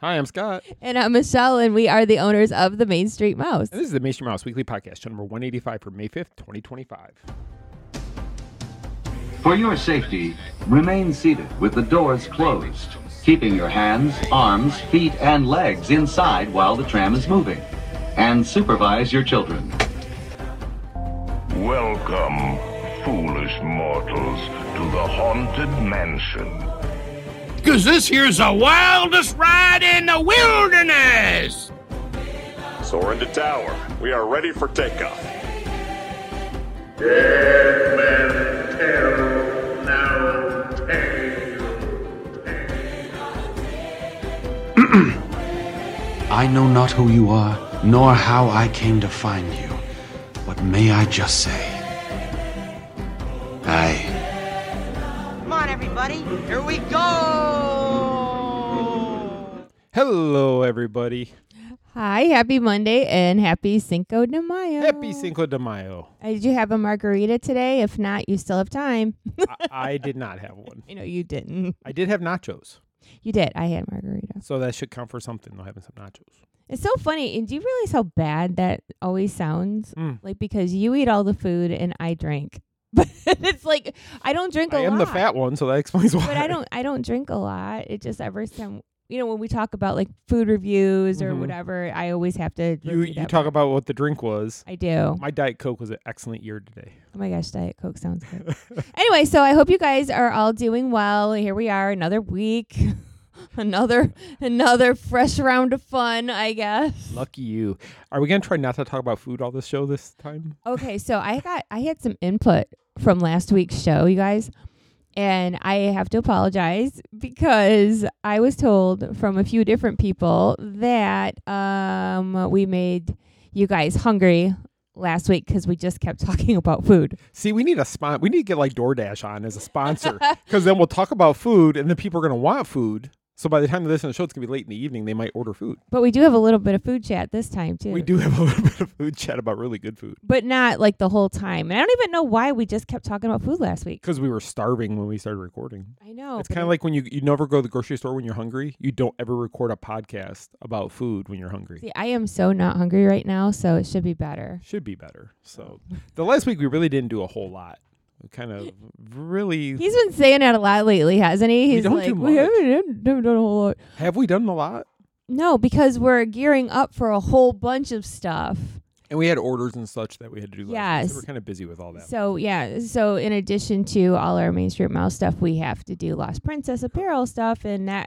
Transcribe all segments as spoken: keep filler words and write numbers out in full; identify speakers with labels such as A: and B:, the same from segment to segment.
A: Hi, I'm Scott.
B: And I'm Michelle, and we are the owners of the Main Street Mouse.
A: And this is the Main Street Mouse Weekly Podcast, show number one eighty-five for May fifth, twenty twenty-five.
C: For your safety, remain seated with the doors closed, keeping your hands, arms, feet, and legs inside while the tram is moving. And supervise your children.
D: Welcome, foolish mortals, to the Haunted Mansion.
E: Cause this here's the wildest ride in the wilderness!
F: Soar into tower. We are ready for takeoff.
G: Dead men tell no tale.
H: I know not who you are, nor how I came to find you. But may I just say, I...
I: Come on, everybody. Here we go.
A: Hello, everybody.
B: Hi, happy Monday and happy Cinco de Mayo.
A: Happy Cinco de Mayo.
B: Uh, Did you have a margarita today? If not, you still have time.
A: I, I did not have one.
B: I know you didn't.
A: I did have nachos.
B: You did. I had margarita.
A: So that should count for something, though, having some nachos.
B: It's so funny. And do you realize how bad that always sounds?
A: Mm.
B: Like, because you eat all the food and I drink. But it's like, I don't drink a
A: I
B: lot.
A: am the fat one, so that explains why.
B: But I don't I don't drink a lot. It just every time, you know, when we talk about like food reviews or
A: Mhm.
B: whatever, I always have to
A: You
B: review
A: you
B: that
A: talk
B: one.
A: about what the drink was.
B: I do.
A: My Diet Coke was an excellent year today.
B: Oh my gosh, Diet Coke sounds good. Anyway, so I hope you guys are all doing well. Here we are, another week. another another fresh round of fun, I guess.
A: Lucky you. Are we going to try not to talk about food all this show this time?
B: Okay, so I got I had some input from last week's show, you guys. And I have to apologize because I was told from a few different people that um, we made you guys hungry last week because we just kept talking about food.
A: See, we need a spon- We need to get like DoorDash on as a sponsor because then we'll talk about food and then people are going to want food. So by the time they listen to the show, it's going to be late in the evening. They might order food.
B: But we do have a little bit of food chat this time, too.
A: We do have a little bit of food chat about really good food.
B: But not like the whole time. And I don't even know why we just kept talking about food last week.
A: Because we were starving when we started recording.
B: I know.
A: It's
B: but
A: kind of
B: it-
A: like when you, you never go to the grocery store when you're hungry. You don't ever record a podcast about food when you're hungry.
B: See, I am so not hungry right now, so it should be better.
A: Should be better. So the last week we really didn't do a whole lot. We kind of really...
B: He's been saying that a lot lately, hasn't he?
A: We
B: He's
A: don't
B: like,
A: do
B: we
A: much.
B: haven't done a whole lot.
A: Have we done a lot?
B: No, because we're gearing up for a whole bunch of stuff.
A: And we had orders and such that we had to do last week.
B: Yes.
A: So we're kind of busy with all that.
B: So, yeah. So, in addition to all our Main Street Mouse stuff, we have to do Lost Princess apparel stuff, and that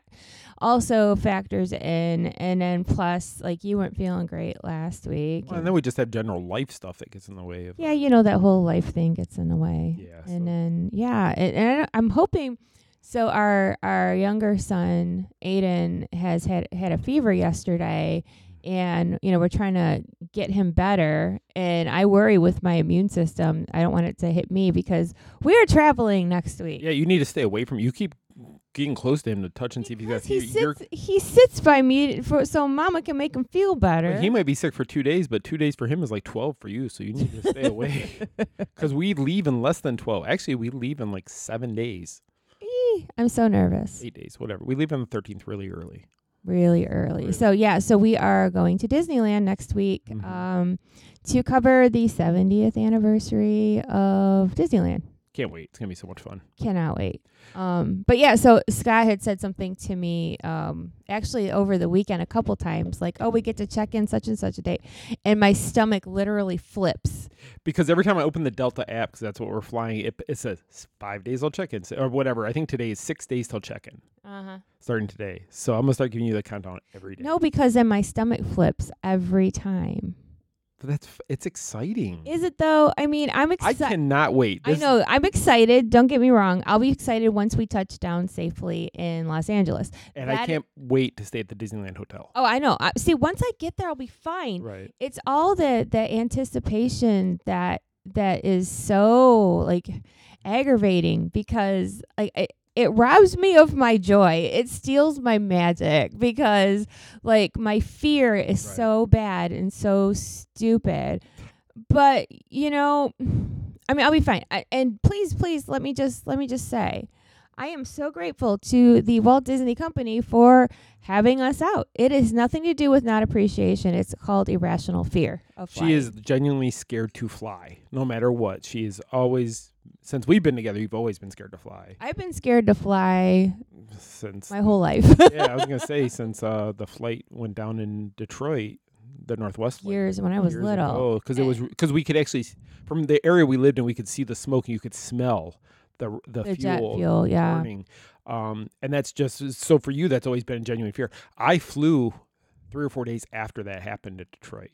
B: also factors in. And then plus, like, you weren't feeling great last week.
A: Well, and then we just have general life stuff that gets in the way of...
B: Yeah, you know, that whole life thing gets in the way.
A: Yeah,
B: And
A: so-
B: then, yeah. And, and I'm hoping... So our our younger son, Aiden, has had, had a fever yesterday. And, you know, we're trying to get him better. And I worry with my immune system. I don't want it to hit me because we are traveling next week.
A: Yeah, you need to stay away from... You keep getting close to him to touch and see if he's got...
B: Because he
A: fever. You're-
B: sits, he sits by me for so Mama can make him feel better.
A: He might be sick for two days, but two days for him is like twelve for you, so you need to stay away. Because we leave in less than twelve. Actually, we leave in like seven days.
B: Eee, I'm so nervous.
A: Eight days, whatever. We leave on the thirteenth really early.
B: Really early.
A: Really.
B: So, yeah, so we are going to Disneyland next week
A: Mhm.
B: um, to cover the seventieth anniversary of Disneyland.
A: Can't wait. It's going to be so much fun.
B: Cannot wait. Um, but yeah, so Scott had said something to me um, actually over the weekend a couple times, like, oh, we get to check in such and such a date. And my stomach literally flips.
A: Because every time I open the Delta app, because that's what we're flying, it, it says five days till check-in, or whatever. I think today is six days till check-in,
B: Uh-huh.
A: starting today. So I'm going to start giving you the countdown every day.
B: No, because then my stomach flips every time.
A: But that's f- it's exciting.
B: Is it though? I mean, I'm
A: I
B: excited.
A: cannot wait.
B: I
A: This-
B: know. I'm excited. Don't get me wrong. I'll be excited once we touch down safely in Los Angeles.
A: And I
B: That-
A: can't wait to stay at the Disneyland Hotel.
B: Oh, I know. I, see, once I get there, I'll be fine.
A: Right.
B: It's all the the anticipation that that is so like aggravating because like it, it robs me of my joy. It steals my magic because like my fear is
A: Right.
B: so bad and so stupid. But, you know, I mean, I'll be fine. I, and please, please let me just let me just say I am so grateful to the Walt Disney Company for having us out. It has nothing to do with not appreciation. It's called irrational fear of flying.
A: She is genuinely scared to fly, no matter what. She is always, since we've been together, you've always been scared to fly.
B: I've been scared to fly
A: Since
B: my whole life.
A: yeah, I was going to say, since uh, the flight went down in Detroit, the Northwest flight.
B: Years when I was little.
A: Oh, because it was, because we could actually, from the area we lived in, we could see the smoke and you could smell the the,
B: The
A: fuel,
B: jet fuel, yeah.
A: burning. Um, and that's just, so for you, that's always been a genuine fear. I flew three or four days after that happened at Detroit.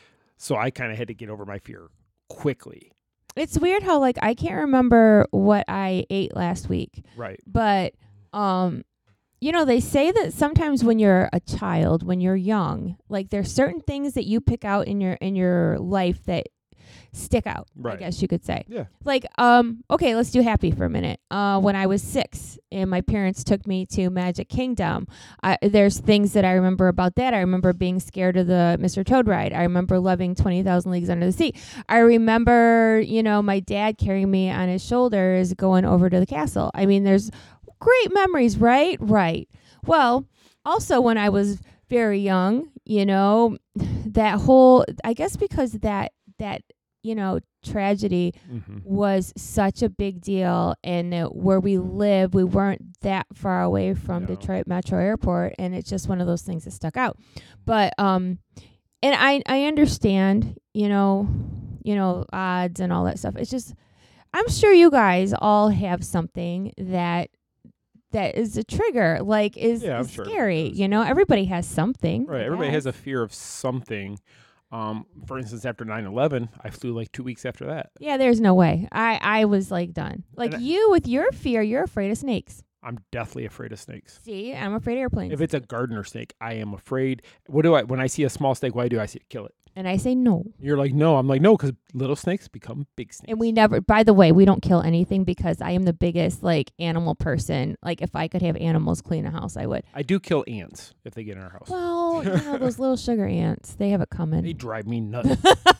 A: So I kind of had to get over my fear quickly.
B: It's weird how, like, I can't remember what I ate last week.
A: Right.
B: But, um, you know, they say that sometimes when you're a child, when you're young, like, there's certain things that you pick out in your in your life that stick out,
A: Right.
B: I guess you could say.
A: Yeah.
B: Like, um, okay, let's do happy for a minute. Uh, when I was six and my parents took me to Magic Kingdom, I, there's things that I remember about that. I remember being scared of the Mister Toad ride. I remember loving twenty thousand Leagues Under the Sea. I remember, you know, my dad carrying me on his shoulders going over to the castle. I mean, there's great memories, right? Right. Well, also when I was very young, you know, that whole, I guess because that, that, you know, tragedy
A: Mm-hmm.
B: was such a big deal, and uh, where we live, we weren't that far away from
A: No.
B: Detroit Metro Airport, and it's just one of those things that stuck out. But um, and I I understand, you know, you know, odds and all that stuff. It's just, I'm sure you guys all have something that that is a trigger, like is,
A: Yeah, I'm
B: is
A: sure
B: scary.
A: there's-
B: You know, everybody has something.
A: Right.
B: I
A: Everybody has a
B: guess.
A: fear of something. Um, for instance, after nine eleven, I flew like two weeks after that.
B: Yeah, there's no way. I I was like done. Like
A: And I-
B: you with your fear, you're afraid of snakes.
A: I'm deathly afraid of snakes.
B: See, I'm afraid of airplanes.
A: If it's a gardener snake, I am afraid. What do I, when I see a small snake, what do I do? I see it, kill it.
B: And I say no.
A: You're like, no. I'm like, no, because little snakes become big snakes.
B: And we never, by the way, we don't kill anything because I am the biggest like animal person. Like if I could have animals clean a house, I would.
A: I do kill ants if they get in our house.
B: Well, you know, those little sugar ants, they have it
A: They
B: coming.
A: drive me nuts.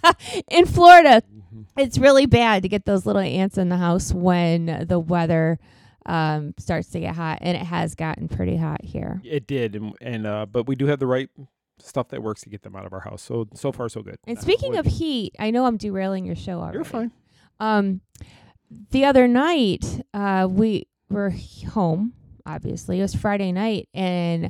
B: In Florida,
A: Mm-hmm.
B: it's really bad to get those little ants in the house when the weather um, starts to get hot. And it has gotten pretty hot here.
A: It did, and, and uh, but we do have the right stuff that works to get them out of our house. So so far so good.
B: And
A: Knock
B: speaking
A: wood.
B: of heat, I know I'm derailing your show already.
A: You're fine.
B: Um, the other night, uh, we were h- home. Obviously, it was Friday night, and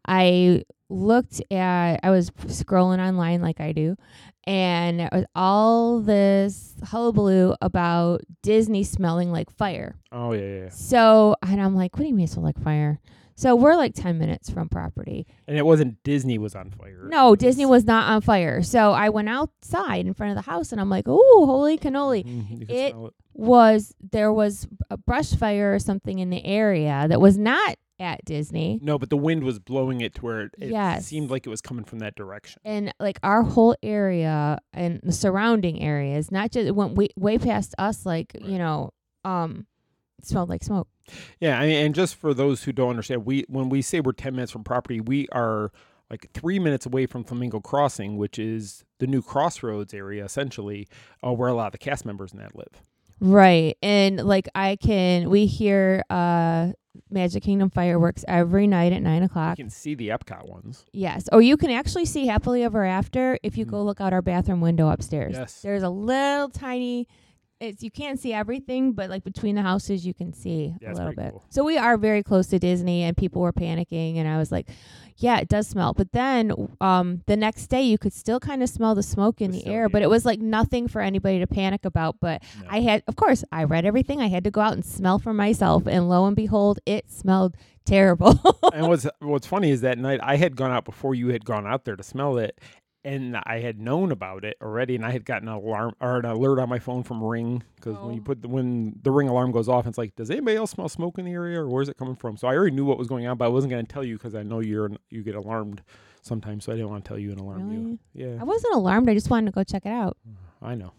B: I looked at. I was scrolling online like I do, and it was all this hullabaloo about Disney smelling like fire.
A: Oh yeah, yeah, yeah.
B: So, and I'm like, "What do you mean it smell like fire?" So we're like ten minutes from property.
A: And it wasn't Disney was on fire.
B: No,
A: It
B: Disney was not on fire. So I went outside in front of the house, and I'm like, "Oh, holy cannoli!"
A: Mhm, you could
B: It
A: smell it.
B: was there was a brush fire or something in the area that was not at Disney,
A: No, but the wind was blowing it to where it, it
B: Yes.
A: seemed like it was coming from that direction.
B: and like our whole area and the surrounding areas, not just it went way, way past us, like you know, um, it smelled like smoke.
A: Yeah, I mean, and just for those who don't understand, we when we say we're ten minutes from property, we are like three minutes away from Flamingo Crossing, which is the new Crossroads area, essentially, uh, where a lot of the cast members in that live.
B: Right, and like I can, we hear uh Magic Kingdom fireworks every night at nine
A: You
B: o'clock.
A: can see the Epcot ones.
B: Yes. Or you can actually see Happily Ever After if you
A: Mhm.
B: go look out our bathroom window upstairs.
A: Yes.
B: There's a little tiny, it's you can't see everything, but like between the houses you can see
A: Yeah,
B: a
A: it's
B: little
A: pretty
B: bit.
A: cool.
B: So we are very close to Disney, and people were panicking, and I was like, yeah, it does smell. But then um the next day you could still kind of smell the smoke in
A: It was
B: the
A: still-
B: air, but
A: yeah.
B: it was like nothing for anybody to panic about. But
A: No.
B: I had, of course, I read everything. I had to go out and smell for myself, and lo and behold, it smelled terrible.
A: And what's what's funny is that night I had gone out before you had gone out there to smell it, and I had known about it already, and I had gotten an alarm or an alert on my phone from Ring, because when you
B: Oh.
A: put the, when the Ring alarm goes off, it's like, does anybody else smell smoke in the area, or where's it coming from? So I already knew what was going on, but I wasn't going to tell you because I know you're an- you get alarmed sometimes, so I didn't want to tell you and alarm you.
B: Really?
A: Yeah,
B: I wasn't alarmed. I just wanted to go check it out.
A: I know.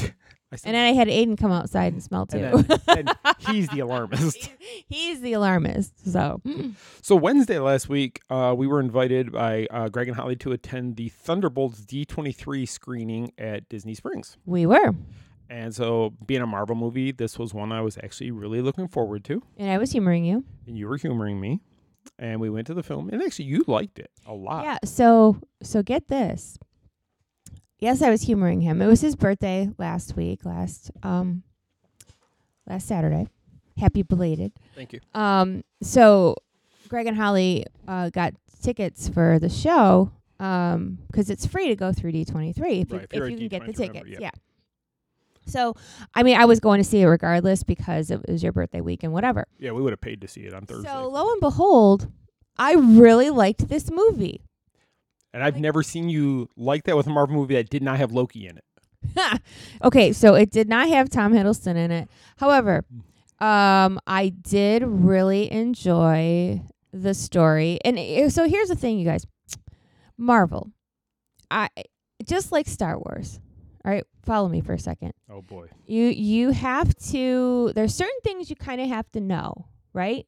A: I said,
B: And then I had Aiden come outside and smell too.
A: and then, and he's the alarmist.
B: He's the alarmist. So
A: So Wednesday last week, uh, we were invited by uh, Greg and Holly to attend the Thunderbolts D twenty-three screening at Disney Springs.
B: we were.
A: And so, being a Marvel movie, this was one I was actually really looking forward to.
B: And I was humoring you.
A: And you were humoring me. And we went to the film. And actually, you liked it a lot.
B: Yeah. So, so get this. Yes, I was humoring him. It was his birthday last week, last um, last Saturday. Happy belated.
A: Thank you.
B: Um. So, Greg and Holly uh, got tickets for the show um, because it's free to go through D twenty-three if,
A: Right,
B: you,
A: if you're
B: if
A: a
B: you can get the
A: D twenty-three
B: tickets.
A: member,
B: Yeah.
A: yeah.
B: So, I mean, I was going to see it regardless because it was your birthday week and whatever.
A: Yeah, we would have paid to see it on Thursday.
B: So, lo and behold, I really liked this movie.
A: And I've never seen you like that with a Marvel movie that did not have Loki in it.
B: Okay, so it did not have Tom Hiddleston in it. However, um, I did really enjoy the story. And uh, so here's the thing, you guys. Marvel, I just like Star Wars. All right, follow me for a second.
A: Oh boy.
B: You you have to. There's certain things you kind of have to know, right?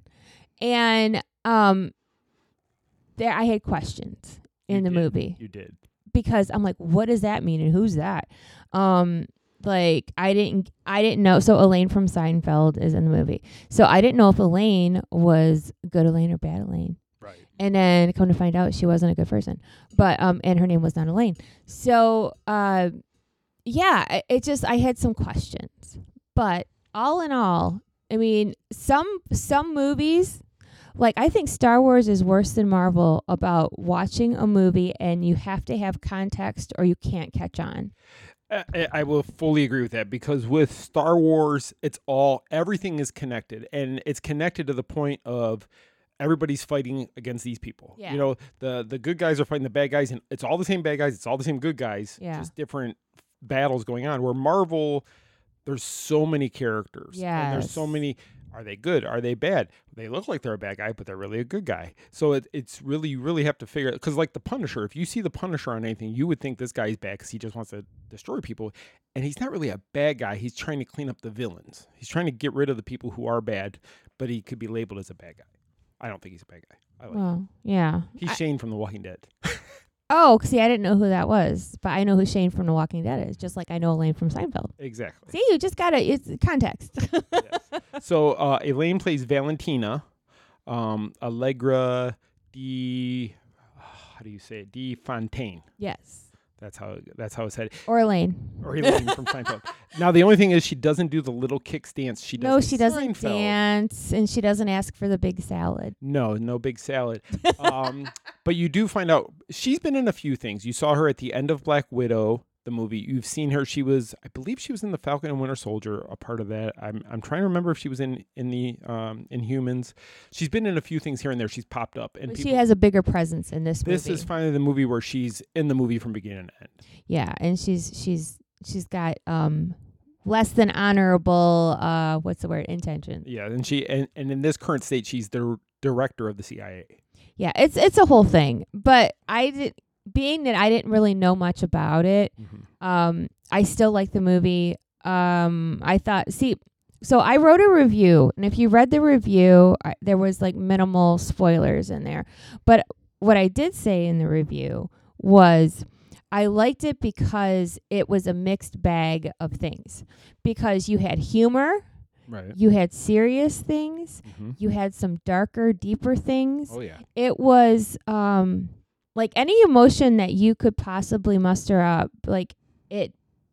B: And um, there I had questions in
A: You
B: the
A: did.
B: movie
A: You did.
B: because I'm like, what does that mean and who's that? Um, like I didn't I didn't know. So Elaine from Seinfeld is in the movie. So I didn't know if Elaine was good Elaine or bad Elaine.
A: Right.
B: And then come to find out she wasn't a good person. But um and her name was not Elaine. So uh yeah, it, it just I had some questions. But all in all, I mean, some some movies, like I think Star Wars is worse than Marvel about watching a movie and you have to have context or you can't catch on.
A: I, I will fully agree with that because with Star Wars, it's all everything is connected, and it's connected to the point of everybody's fighting against these people.
B: Yeah.
A: You know, the the good guys are fighting the bad guys, and it's all the same bad guys. It's all the same good guys.
B: Yeah.
A: Just different battles going on. Where Marvel, there's so many characters. And there's so
B: Yes.
A: many. Are they good? Are they bad? They look like they're a bad guy, but they're really a good guy. So it, it's really, you really have to figure it. Because like the Punisher, if you see the Punisher on anything, you would think this guy's bad because he just wants to destroy people. And he's not really a bad guy. He's trying to clean up the villains. He's trying to get rid of the people who are bad, but he could be labeled as a bad guy. I don't think he's a bad guy. I like him.
B: Well, yeah.
A: He's
B: I-
A: Shane from The Walking Dead.
B: oh, see, I didn't know who that was, but I know who Shane from The Walking Dead is, just like I know Elaine from Seinfeld.
A: Exactly.
B: See, you just gotta it's context.
A: So uh, Elaine plays Valentina, um, Allegra de, how do you say it? De Fontaine.
B: Yes.
A: That's how that's how it's said.
B: Or Elaine.
A: Or Elaine from Seinfeld. Now the only thing is she doesn't do the little kick stance. She does.
B: No,
A: in
B: she doesn't
A: Seinfeld.
B: dance, and she doesn't ask for the big salad.
A: No, no big salad. um, but you do find out she's been in a few things. You saw her at the end of Black Widow, the movie. You've seen her. She was, I believe, she was in the Falcon and Winter Soldier. A part of that. I'm I'm trying to remember if she was in in the um Inhumans. She's been in a few things here and there. She's popped up, and
B: But
A: people,
B: she has a bigger presence in this,
A: This
B: movie.
A: is finally the movie where she's in the movie from beginning to end.
B: Yeah, and she's she's she's got um less than honorable uh what's the word intention.
A: Yeah, and she and, and in this current state, she's the director of the C I A.
B: Yeah, it's it's a whole thing. But I did being that I didn't really know much about it.
A: Mm-hmm.
B: Um, I still like the movie. Um, I thought, see, so I wrote a review, and if you read the review, I, there was like minimal spoilers in there. But what I did say in the review was I liked it because it was a mixed bag of things. Because you had humor,
A: Right.
B: you had serious things,
A: Mm-hmm.
B: you had some darker, deeper things.
A: Oh yeah.
B: It was um like any emotion that you could possibly muster up, like it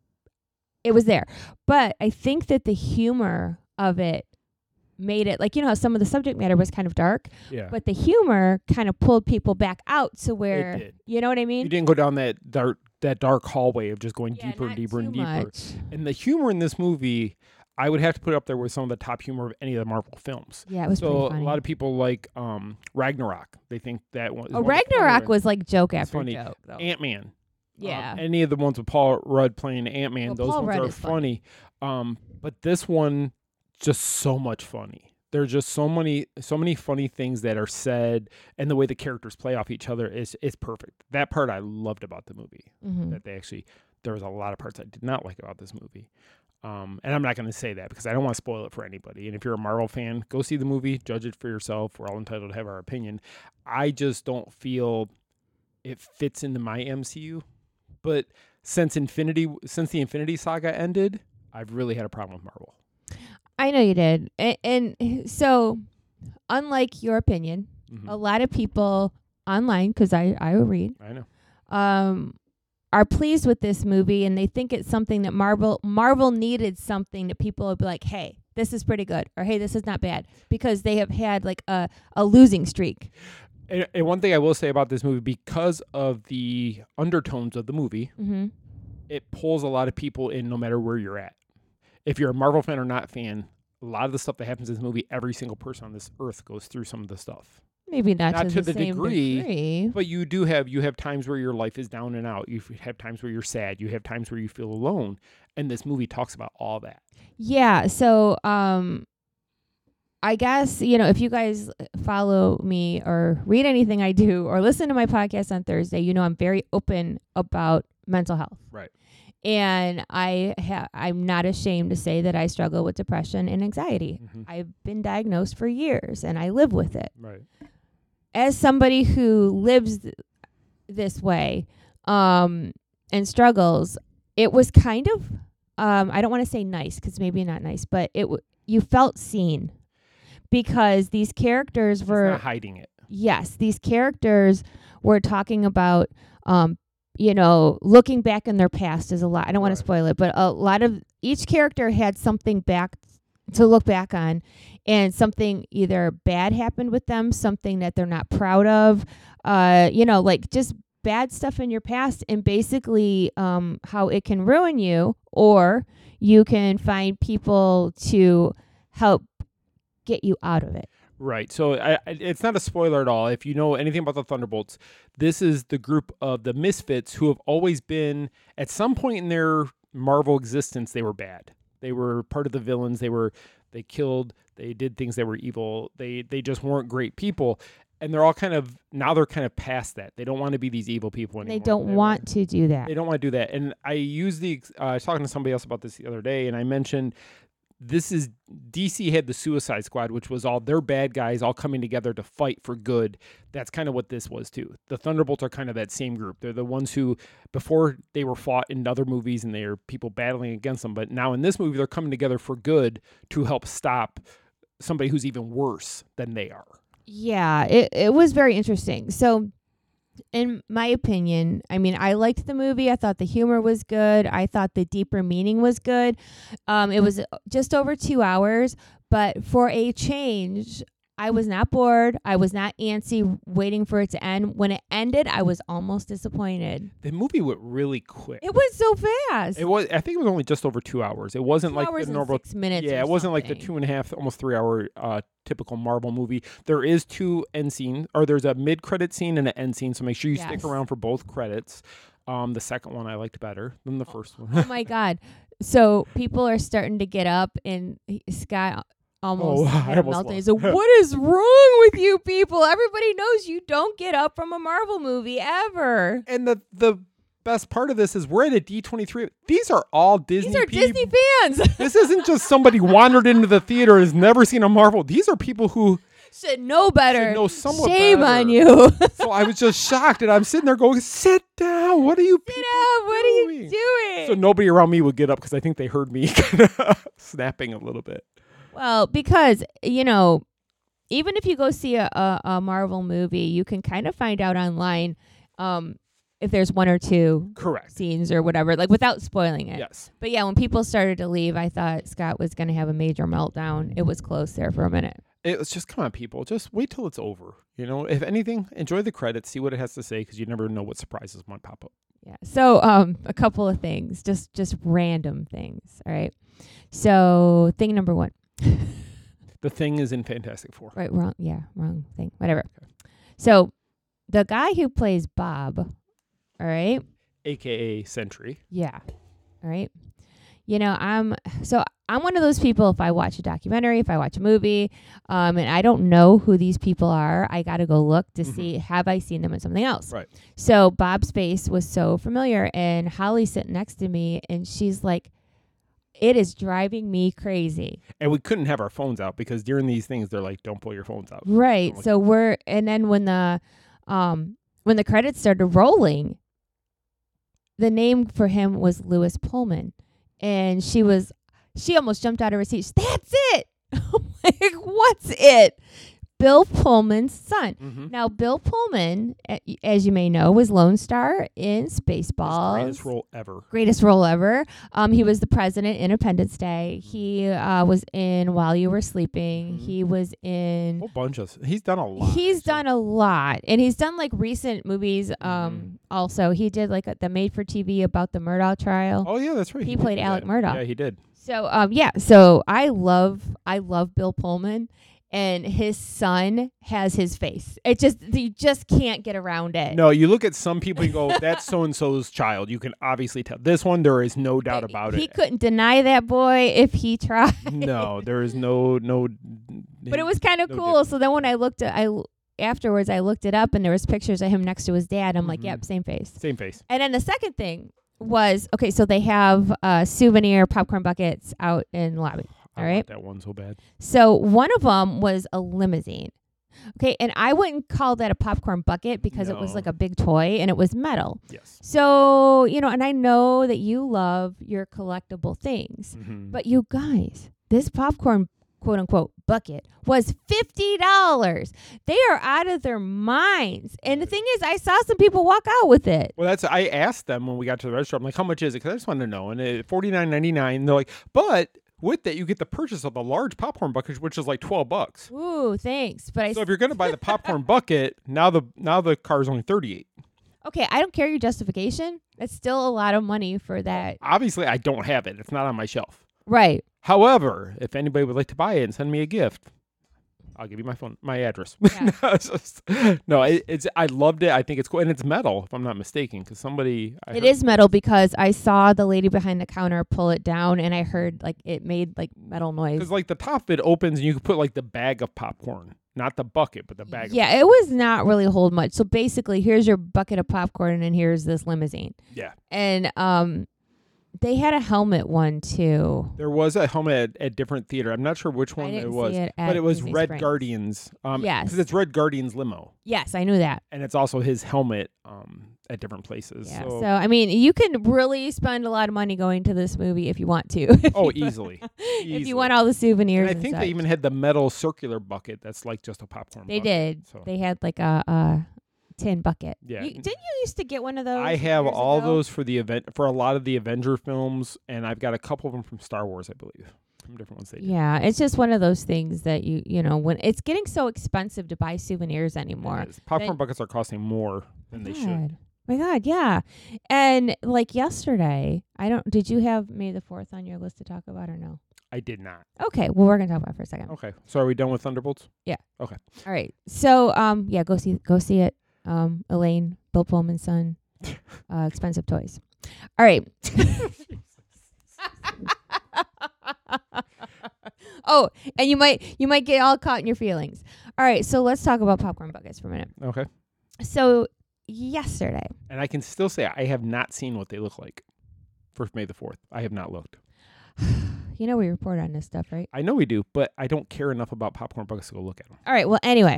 B: it was there. But I think that the humor of it made it, like, you know how some of the subject matter was kind of dark,
A: Yeah.
B: but the humor kind of pulled people back out to where,
A: did.
B: you know what I
A: You
B: mean?
A: didn't go down that dark that dark hallway of just going
B: Yeah,
A: deeper and
B: not
A: deeper and
B: too
A: deeper.
B: much.
A: And the humor in this movie, I would have to put up there with some of the top humor of any of the Marvel films.
B: Yeah, it was
A: so
B: pretty funny.
A: a lot of people like um, Ragnarok. They think that one. Is
B: Oh,
A: one of the funnier
B: Ragnarok
A: ones.
B: was like joke
A: It's
B: after
A: funny.
B: joke, though.
A: Ant-Man.
B: Yeah.
A: Um, any of the ones with Paul Rudd playing Ant-Man,
B: Well,
A: those
B: Paul
A: ones
B: Rudd
A: are
B: is
A: funny. Um, but this one, just so much funny. There's just so many, so many funny things that are said, and the way the characters play off each other is is perfect. That part I loved about the movie.
B: Mhm.
A: That they actually, there was a lot of parts I did not like about this movie. Um, and I'm not going to say that because I don't want to spoil it for anybody. And if you're a Marvel fan, go see the movie, judge it for yourself. We're all entitled to have our opinion. I just don't feel it fits into my M C U But since Infinity, since the Infinity Saga ended, I've really had a problem with Marvel.
B: I know you did. And, and so, unlike your opinion,
A: Mm-hmm.
B: a lot of people online, because I, I read,
A: I know,
B: um, are pleased with this movie, and they think it's something that Marvel Marvel needed something that people would be like, hey, this is pretty good, or hey, this is not bad, because they have had like a, a losing streak.
A: And, and one thing I will say about this movie, because of the undertones of the movie,
B: Mm-hmm.
A: it pulls a lot of people in no matter where you're at. If you're a Marvel fan or not fan, a lot of the stuff that happens in this movie, every single person on this earth goes through some of the stuff.
B: Maybe not,
A: Not
B: to,
A: to
B: the,
A: the
B: same
A: degree,
B: degree.
A: But you do have you have times where your life is down and out. You have times where you're sad. You have times where you feel alone. And this movie talks about all that.
B: Yeah. So, um, I guess, you know, if you guys follow me or read anything I do or listen to my podcast on Thursday, you know I'm very open about mental health.
A: Right.
B: And I ha- I'm not ashamed to say that I struggle with depression and anxiety.
A: Mm-hmm.
B: I've been diagnosed for years, and I live with it.
A: Right.
B: As somebody who lives th- this way um, and struggles, it was kind of, um, I don't want to say nice, because maybe not nice, but it w- you felt seen. Because these characters
A: It's
B: were
A: not hiding it.
B: Yes, these characters were talking about, um, you know, looking back in their past is a lot. I don't want
A: Right.
B: to spoil it, but a lot of each character had something back to look back on, and something either bad happened with them, something that they're not proud of, uh, you know, like just bad stuff in your past, and basically um, how it can ruin you, or you can find people to help get you out of it.
A: Right. So I, I- it's not a spoiler at all. If you know anything about the Thunderbolts, this is the group of the misfits who have always been, at some point in their Marvel existence, they were bad. They were part of the villains. They were, they killed, they did things that were evil. They they just weren't great people. And they're all kind of, now they're kind of past that. They don't want to be these evil people
B: And
A: anymore.
B: they don't
A: They
B: want to do that.
A: They don't want to do that. And I use the, ex- uh, I was talking to somebody else about this the other day, and I mentioned this is, D C had the Suicide Squad, which was all their bad guys all coming together to fight for good. That's kind of what this was too. The Thunderbolts are kind of that same group. They're the ones who, before they were fought in other movies and they are people battling against them, but now in this movie they're coming together for good to help stop somebody who's even worse than they are.
B: Yeah, it, it was very interesting. So, in my opinion, I mean, I liked the movie. I thought the humor was good. I thought the deeper meaning was good. Um, it was just over two hours, but for a change, I was not bored. I was not antsy waiting for it to end. When it ended, I was almost disappointed.
A: The movie went really quick.
B: It was so fast.
A: It was. I think it was only just over two hours. It wasn't
B: Two
A: like
B: hours
A: the
B: and
A: normal
B: six minutes
A: Yeah,
B: or
A: it wasn't like the
B: something.
A: two and a half, almost three hour uh, typical Marvel movie. There is two end scene, or there's a mid credit scene and an end scene. So make sure you
B: Yes.
A: stick around for both credits. Um, the second one I liked better than the first one.
B: Oh my God. So people are starting to get up, and he- Scott almost
A: Oh, I
B: had a
A: almost
B: meltdown. He
A: lost.
B: said, "What is wrong with you people? Everybody knows you don't get up from a Marvel movie ever."
A: And the the best part of this is we're at a D twenty-three. These are all Disney.
B: These are
A: peop-
B: Disney fans.
A: This isn't just somebody wandered into the theater and has never seen a Marvel. These are people who
B: Should know better.
A: should know somewhat
B: Shame
A: better.
B: on you. Sit
A: So I was just shocked, and I'm sitting there going, "Sit down! What are you people
B: down. What are you
A: doing?"
B: doing?
A: So nobody around me would get up because I think they heard me kind of snapping a little bit.
B: Well, because, you know, even if you go see a, a, a Marvel movie, you can kind of find out online um, if there's one or two
A: Correct.
B: scenes or whatever, like without spoiling it.
A: Yes.
B: But yeah, when people started to leave, I thought Scott was going to have a major meltdown. It was close there for a minute.
A: It was just, come on, people. Just wait till it's over. You know, if anything, enjoy the credits, see what it has to say, because you never know what surprises might pop up.
B: Yeah. So um, a couple of things, just just random things. All right. So thing number one.
A: The Thing is in Fantastic Four.
B: Right, wrong. Yeah, wrong thing. Whatever. So the guy who plays Bob, all right?
A: A K A Sentry.
B: Yeah. All right. You know, I'm so I'm one of those people, if I watch a documentary, if I watch a movie, um, and I don't know who these people are, I got to go look to
A: Mhm.
B: see, have I seen them in something else?
A: Right.
B: So Bob's face was so familiar, and Holly's sitting next to me, and she's like, it is driving me crazy.
A: And we couldn't have our phones out because during these things, they're like, don't pull your phones out.
B: Right.
A: Don't look
B: So we're, and then when the, um, when the credits started rolling, the name for him was Lewis Pullman. And she was, she almost jumped out of her seat. That's it. I'm like, what's it? Bill Pullman's son.
A: Mm-hmm.
B: Now, Bill Pullman, as you may know, was Lone Star in Spaceballs.
A: Greatest role ever.
B: Greatest role ever. Um, he was the president in Independence Day. He uh, was in While You Were Sleeping.
A: Mm-hmm.
B: He was in...
A: A whole bunch of... He's done a lot.
B: He's
A: actually.
B: done a lot. And he's done, like, recent movies um,
A: Mm-hmm.
B: also. He did, like, a, the made-for-T V about the Murdaugh trial.
A: Oh, yeah, that's right.
B: He
A: did
B: played
A: do
B: Alec
A: that.
B: Murdaugh.
A: Yeah, he did.
B: So, um, yeah. So, I love, I love Bill Pullman. And his son has his face. It just, you just can't get around it.
A: No, you look at some people, you go, that's so-and-so's child. You can obviously tell. This one, there is no doubt about
B: He
A: it.
B: couldn't deny that boy if he tried.
A: No, there is no, no.
B: But it was kind of
A: no
B: cool.
A: difference.
B: So then when I looked at, I afterwards I looked it up and there was pictures of him next to his dad. I'm like,
A: Mhm.
B: yep, same face.
A: Same face.
B: And then the second thing was, okay, so they have uh, souvenir popcorn buckets out in the lobby.
A: I
B: All
A: want
B: right.
A: that one so bad.
B: So one of them was a limousine. Okay, and I wouldn't call that a popcorn bucket because it was
A: No.
B: like a big toy and it was metal.
A: Yes.
B: So, you know, and I know that you love your collectible things.
A: Mm-hmm.
B: But you guys, this popcorn quote unquote bucket was fifty dollars. They are out of their minds. And the thing is, I saw some people walk out with it.
A: Well, that's I asked them when we got to the restaurant. I'm like, how much is it? Because I just wanted to know. And it forty-nine ninety-nine. They're like, but with that, you get the purchase of the large popcorn bucket, which is like twelve bucks.
B: Ooh, thanks. But I
A: So if you're going to buy the popcorn bucket, now the now the car is only thirty-eight.
B: okay, I don't care your justification. It's still a lot of money for that.
A: Obviously, I don't have it. It's not on my shelf.
B: Right.
A: However, if anybody would like to buy it and send me a gift, I'll give you my phone, my address.
B: Yeah.
A: no, it's just, no it, it's I loved it. I think it's cool, and it's metal, if I'm not mistaken, because somebody. I
B: It
A: heard-
B: is metal because I saw the lady behind the counter pull it down, and I heard like it made like metal noise.
A: Because like the top of it opens, and you can put like the bag of popcorn, not the bucket, but the bag. Of
B: Yeah, it was not really hold much. So basically, here's your bucket of popcorn, and here's this limousine.
A: Yeah.
B: And um, they had a helmet one too.
A: There was a helmet at, at different theater. I'm not sure which one
B: didn't
A: it
B: see
A: was,
B: it
A: but
B: at
A: it was
B: Disney
A: Red
B: Springs.
A: Guardians. Um,
B: Yes.
A: because it's Red Guardians limo,
B: Yes, I knew that.
A: and it's also his helmet um, at different places.
B: Yeah.
A: So,
B: So I mean, you can really spend a lot of money going to this movie if you want to.
A: oh, easily.
B: If
A: Easily.
B: you want all the souvenirs.
A: And I
B: and
A: think
B: such.
A: they even had the metal circular bucket that's like just a popcorn.
B: They
A: bucket.
B: did.
A: So.
B: They had like a, a tin bucket.
A: Yeah.
B: You, didn't you used to get one of those?
A: I have
B: years
A: all
B: ago?
A: those for the event for a lot of the Avenger films, and I've got a couple of them from Star Wars, I believe, from different ones they did.
B: Yeah, it's just one of those things that you you know when it's getting so expensive to buy souvenirs
A: It
B: anymore.
A: is. Popcorn
B: Then-
A: buckets are costing more than they should.
B: God. My God, yeah. And like yesterday, I don't. Did you have May the Fourth on your list to talk about or no?
A: I did not.
B: Okay, well we're gonna talk about it for a second.
A: Okay, so are we done with Thunderbolts?
B: All right. So um yeah, go see go see it. Um Elaine, Bill Pullman's son, uh, expensive toys. All right. Oh, and you might you might get all caught in your feelings. All right, so let's talk about popcorn buckets for a minute.
A: Okay.
B: So yesterday,
A: And I can still say I have not seen what they look like for May the fourth. I have not looked.
B: you know we report on this stuff, right?
A: I know we do, but I don't care enough about popcorn buckets to go look at them.
B: All right. Well, anyway,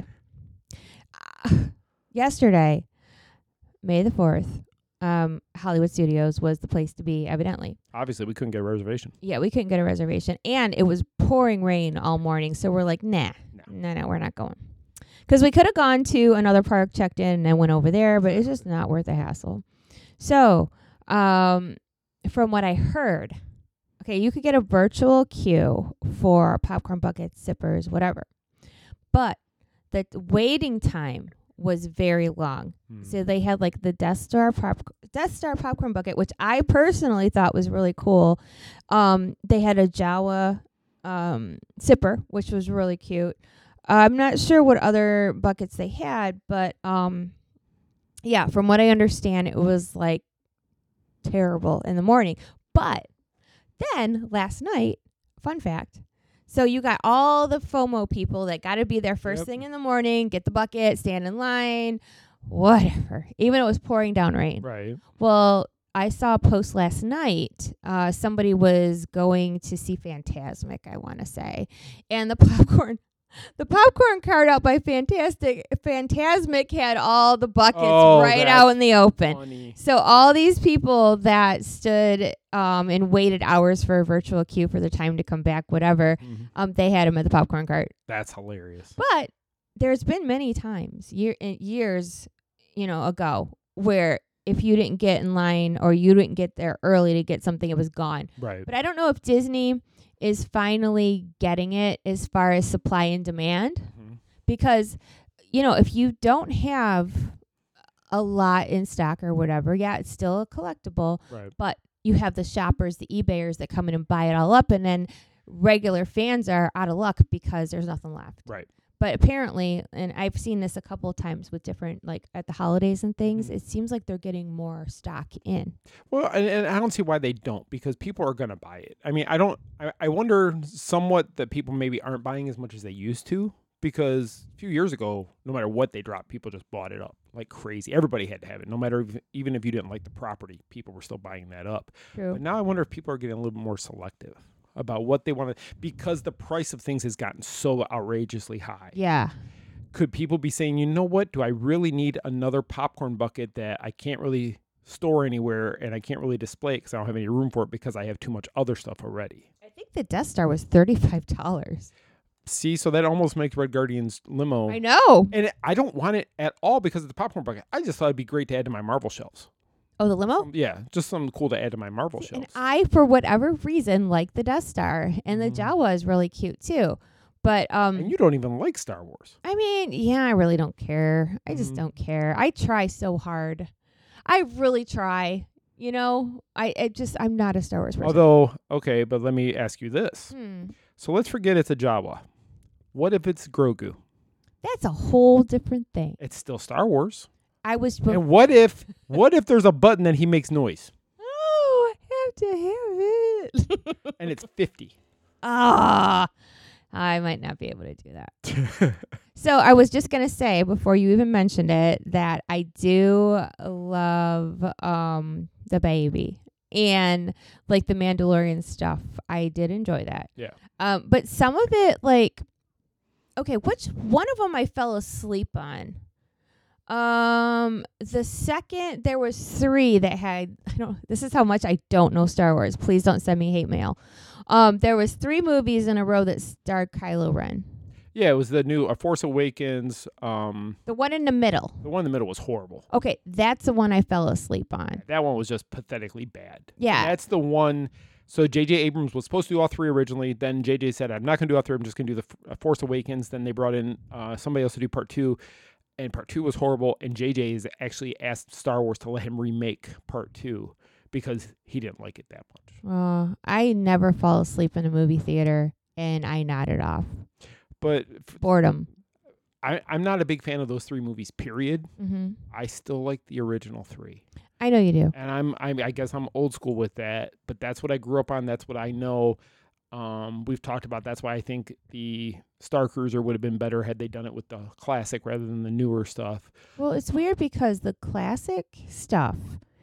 B: yesterday, May the fourth, um, Hollywood Studios was the place to be, evidently.
A: Obviously, we couldn't get a reservation.
B: Yeah, we couldn't get a reservation, and it was pouring rain all morning. So we're like, nah,
A: No.
B: no, no, we're not going. Because we could have gone to another park, checked in, and then went over there, but it's just not worth the hassle. So, um, from what I heard, okay, you could get a virtual queue for popcorn buckets, sippers, whatever. But the waiting time was very long.
A: Hmm.
B: So they had like the Death Star pop Death Star popcorn bucket, which I personally thought was really cool. Um, they had a Jawa um, sipper, which was really cute. I'm not sure what other buckets they had, but um, yeah, from what I understand, it was like terrible in the morning. But then last night, fun fact. So you got all the FOMO people that got to be there first
A: Yep.
B: thing in the morning, get the bucket, stand in line, whatever. Even it was pouring down rain.
A: Right.
B: Well, I saw a post last night. Uh, somebody was going to see Phantasmic, I want to say. And the popcorn The popcorn cart out by Fantastic Fantasmic had all the buckets
A: Oh,
B: right
A: that's
B: out in the open.
A: funny.
B: So all these people that stood um, and waited hours for a virtual queue for their time to come back, whatever,
A: Mhm.
B: um, they had them at the popcorn cart.
A: That's hilarious.
B: But there's been many times, year in years, you know, ago, where if you didn't get in line or you didn't get there early to get something, it was gone.
A: Right.
B: But I don't know if Disney is finally getting it as far as supply and demand.
A: Mhm.
B: Because, you know, if you don't have a lot in stock or whatever, yeah, it's still a collectible.
A: Right.
B: But you have the shoppers, the eBayers that come in and buy it all up, and then regular fans are out of luck because there's nothing left.
A: Right.
B: But apparently, and I've seen this a couple of times with different, like at the holidays and things,
A: Mhm.
B: it seems like they're getting more stock in.
A: Well, and, and I don't see why they don't, because people are going to buy it. I mean, I don't, I, I wonder somewhat that people maybe aren't buying as much as they used to, because a few years ago, no matter what they dropped, people just bought it up like crazy. Everybody had to have it, no matter if, even if you didn't like the property, people were still buying that up.
B: True.
A: But now I wonder if people are getting a little bit more selective about what they want to, because the price of things has gotten so outrageously high.
B: Yeah.
A: Could people be saying, you know what, do I really need another popcorn bucket that I can't really store anywhere and I can't really display it because I don't have any room for it because I have too much other stuff already?
B: I think the Death Star was thirty-five dollars.
A: See, so that almost makes Red Guardian's limo.
B: I know.
A: And I don't want it at all because of the popcorn bucket. I just thought it'd be great to add to my Marvel shelves.
B: Oh, the limo?
A: Yeah, just something cool to add to my Marvel
B: And
A: shelves.
B: I, for whatever reason, like the Death Star, and the
A: Mhm.
B: Jawa is really cute too. But um,
A: And you don't even like Star Wars.
B: I mean, yeah, I really don't care. I just
A: Mhm.
B: don't care. I try so hard. I really try. You know, I, I just I'm not a Star Wars person.
A: Although, okay, but let me ask you this.
B: Hmm.
A: So let's forget it's a Jawa. What if it's Grogu?
B: That's a whole different thing.
A: It's still Star Wars.
B: I was.
A: And what if what if there's a button that he makes noise
B: Oh, I have to have it.
A: and it's fifty?
B: Ah, I might not be able to do that. So I was just gonna say before you even mentioned it that I do love um the baby and like the Mandalorian stuff. I did enjoy that.
A: Yeah.
B: Um, but some of it, like, okay, which one of them I fell asleep on? Um, the second there was three that had. I don't. This is how much I don't know Star Wars. Please don't send me hate mail. Um, there was three movies in a row that starred Kylo Ren.
A: Yeah, it was the new A Force Awakens. Um,
B: The one in the middle.
A: the one in the middle was horrible.
B: Okay, that's the one I fell asleep on.
A: That one was just pathetically bad.
B: Yeah.
A: And that's the one. So J J Abrams was supposed to do all three originally. Then J J said, I'm not going to do all three. I'm just going to do the F- Force Awakens. Then they brought in uh, somebody else to do part two. And part two was horrible. And J J has actually asked Star Wars to let him remake part two because he didn't like it that much.
B: Uh, I never fall asleep in a movie theater, and I nodded off.
A: But f-
B: Boredom.
A: I, I'm not a big fan of those three movies, period.
B: Mm-hmm.
A: I still like the original three.
B: I know you do.
A: And I'm, I'm I guess I'm old school with that, but that's what I grew up on. That's what I know. Um, we've talked about. That's why I think the Star Cruiser would have been better had they done it with the classic rather than the newer stuff.
B: Well, it's weird because the classic stuff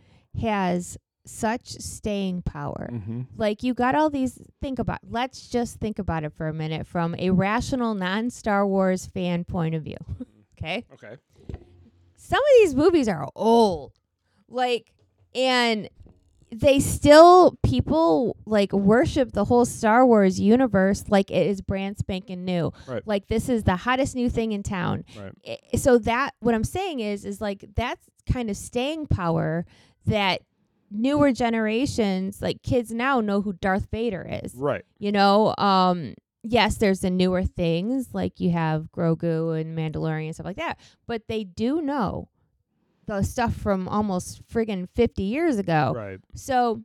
B: has such staying power.
A: Mm-hmm.
B: Like, you got all these, think about, let's just think about it for a minute from a rational non-Star Wars fan point of view. Okay?
A: Okay.
B: Some of these movies are old. Like, and they still, people like worship the whole Star Wars universe like it is brand spanking new.
A: Right.
B: Like, this is the hottest new thing in town.
A: Right.
B: I- So that, what I'm saying is, is like, that's kind of staying power that newer generations, like kids now, know who Darth Vader is.
A: Right.
B: You know, um, yes, there's the newer things like you have Grogu and Mandalorian and stuff like that, but they do know the stuff from almost friggin' fifty years ago.
A: Right.
B: So,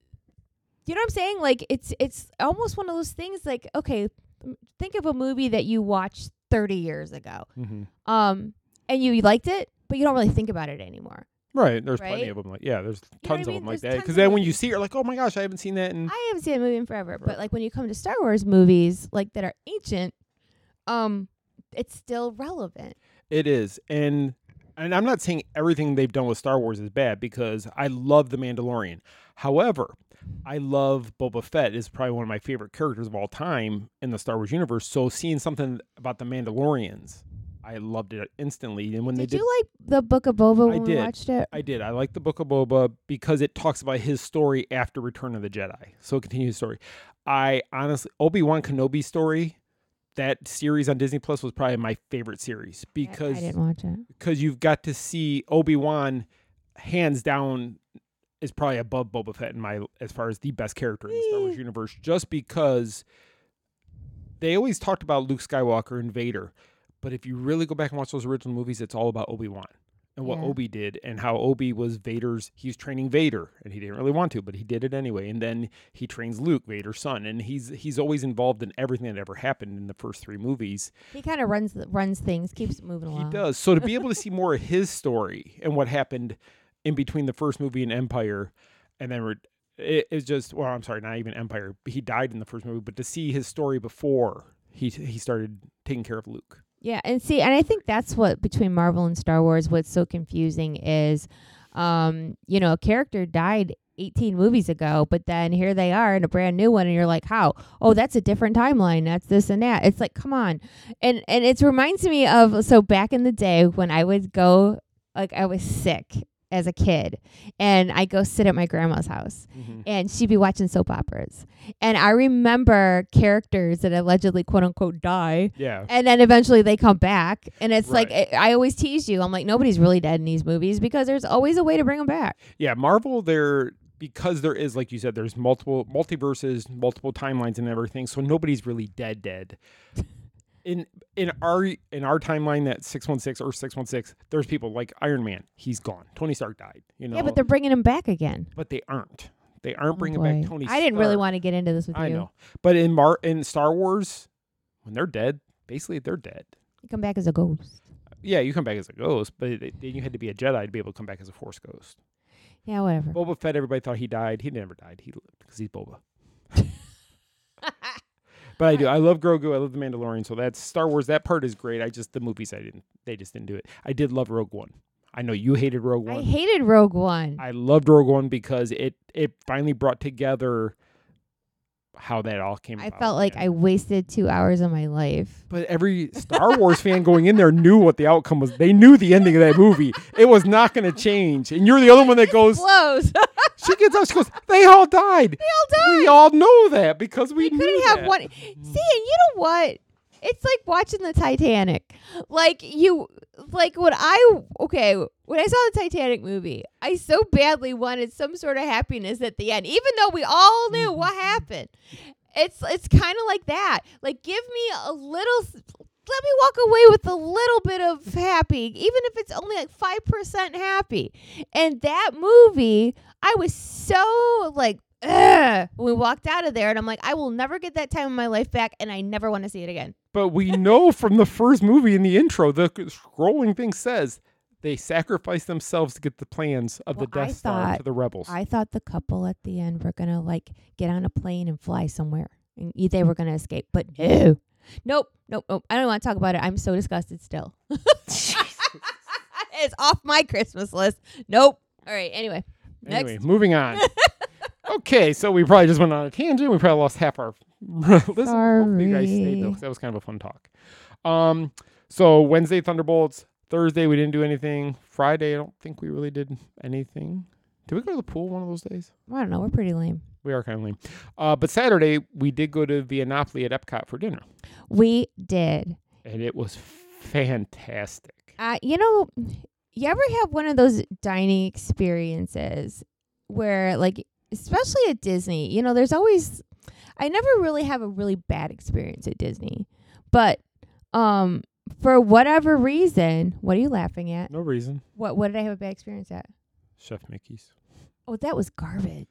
B: you know what I'm saying? Like, it's it's almost one of those things. Like, okay, think of a movie that you watched thirty years ago,
A: Mm-hmm.
B: um, and you liked it, but you don't really think about it anymore.
A: Right. There's plenty
B: Right?
A: of them. Like, yeah, there's
B: You know what
A: tons
B: I
A: of
B: mean?
A: them like
B: There's
A: that.
B: tons
A: Because
B: of
A: then when
B: them.
A: you see it, you're like, oh my gosh, I haven't seen that. And
B: I haven't seen a movie in forever,
A: Right.
B: but like when you come to Star Wars movies, like that are ancient, um, it's still relevant.
A: it is. And And I'm not saying everything they've done with Star Wars is bad, because I love The Mandalorian. However, I love Boba Fett is probably one of my favorite characters of all time in the Star Wars universe. So seeing something about the Mandalorians, I loved it instantly. And when
B: did
A: they did,
B: you like the Book of Boba
A: I
B: when we
A: did.
B: watched it?
A: I did. I like the Book of Boba because it talks about his story after Return of the Jedi. So it continues the story. I honestly, Obi-Wan Kenobi story, that series on Disney Plus was probably my favorite series because
B: I, I didn't watch it.
A: Because you've got to see Obi-Wan hands down is probably above Boba Fett in my as far as the best character in the Star Wars universe, just because they always talked about Luke Skywalker and Vader. But if you really go back and watch those original movies, it's all about Obi-Wan and what
B: Yeah.
A: Obi did and how Obi was Vader's, he was training Vader and he didn't really want to, but he did it anyway. And then he trains Luke, Vader's son. And he's he's always involved in everything that ever happened in the first three movies.
B: He kind of runs runs things, keeps it moving along.
A: He does. So to be able to see more of his story and what happened in between the first movie and Empire, and then re- it, it's just, well, I'm sorry, not even Empire. He died in the first movie, but to see his story before he he started taking care of Luke.
B: Yeah, and see, and I think that's what between Marvel and Star Wars, what's so confusing is, um, you know, a character died eighteen movies ago, but then here they are in a brand new one, and you're like, how? Oh, that's a different timeline. That's this and that. It's like, come on, and and it reminds me of so back in the day when I would go, like I was sick as a kid, and I go sit at my grandma's house,
A: Mm-hmm.
B: and she'd be watching soap operas, and I remember characters that allegedly quote unquote die.
A: Yeah.
B: And then eventually they come back. And it's
A: Right.
B: like, I I always tease you. I'm like, nobody's really dead in these movies because there's always a way to bring them back.
A: Yeah, Marvel, there because there is, like you said, there's multiple multiverses, multiple timelines and everything, so nobody's really dead dead. In in our in our timeline, that six one six or six one six, there's people like Iron Man. He's gone. Tony Stark died. You know.
B: Yeah, but they're bringing him back again.
A: But they aren't. They aren't
B: Oh,
A: bringing
B: boy.
A: back Tony.
B: I didn't really
A: Stark.
B: want to get into this with
A: I
B: you.
A: know. But in Mar in Star Wars, when they're dead, basically they're dead.
B: You come back as a ghost.
A: Yeah, you come back as a ghost, but it, then you had to be a Jedi to be able to come back as a Force ghost.
B: Yeah, whatever.
A: Boba Fett, everybody thought he died. He never died. He lived because he's Boba. But I do. I love Grogu. I love the Mandalorian. So that's Star Wars. That part is great. I just the movies I didn't. They just didn't do it. I did love Rogue One. I know you hated Rogue One.
B: I hated Rogue One.
A: I loved Rogue One because it it finally brought together how that all came
B: I
A: about.
B: felt like I wasted two hours of my life.
A: But every Star Wars fan going in there knew what the outcome was. They knew the ending of that movie. It was not going to change. And you're the other one that goes,
B: Blows.
A: she gets up, she goes, they all died.
B: They all died.
A: We all know that because we
B: They
A: knew
B: couldn't have
A: that.
B: one. See, and you know what? It's like watching the Titanic. Like you, like when I okay, when I saw the Titanic movie, I so badly wanted some sort of happiness at the end, even though we all knew what happened. It's it's kind of like that. Like give me a little. Let me walk away with a little bit of happy, even if it's only like five percent happy. And that movie, I was so like. Ugh. We walked out of there and I'm like, I will never get that time in my life back and I never want to see it again.
A: But we know from the first movie in the intro, the scrolling thing says they sacrificed themselves to get the plans of
B: Well,
A: the Death
B: I
A: Star
B: thought-
A: to the rebels.
B: I thought the couple at the end were going to like get on a plane and fly somewhere and e- they were going to escape. But no, nope, nope, nope. I don't want to talk about it. I'm so disgusted still. It's off my Christmas list. Nope. All right. Anyway,
A: Anyway,
B: next.
A: moving on. Okay, so we probably just went on a tangent. We probably lost half our listen. Hopefully you guys stayed though, 'cause that was kind of a fun talk. Um, so Wednesday Thunderbolts. Thursday we didn't do anything. Friday I don't think we really did anything. Did we go to the pool one of those days?
B: I don't know. We're pretty lame.
A: We are kind of lame. Uh, but Saturday we did go to Viennapoli at Epcot for dinner,
B: We did.
A: and it was fantastic.
B: Uh, you know, you ever have one of those dining experiences where, like, especially at Disney, you know, there's always, I never really have a really bad experience at Disney, but um, for whatever reason, what are you laughing at?
A: No reason.
B: What What did I have a bad experience at?
A: Chef Mickey's.
B: Oh, that was garbage.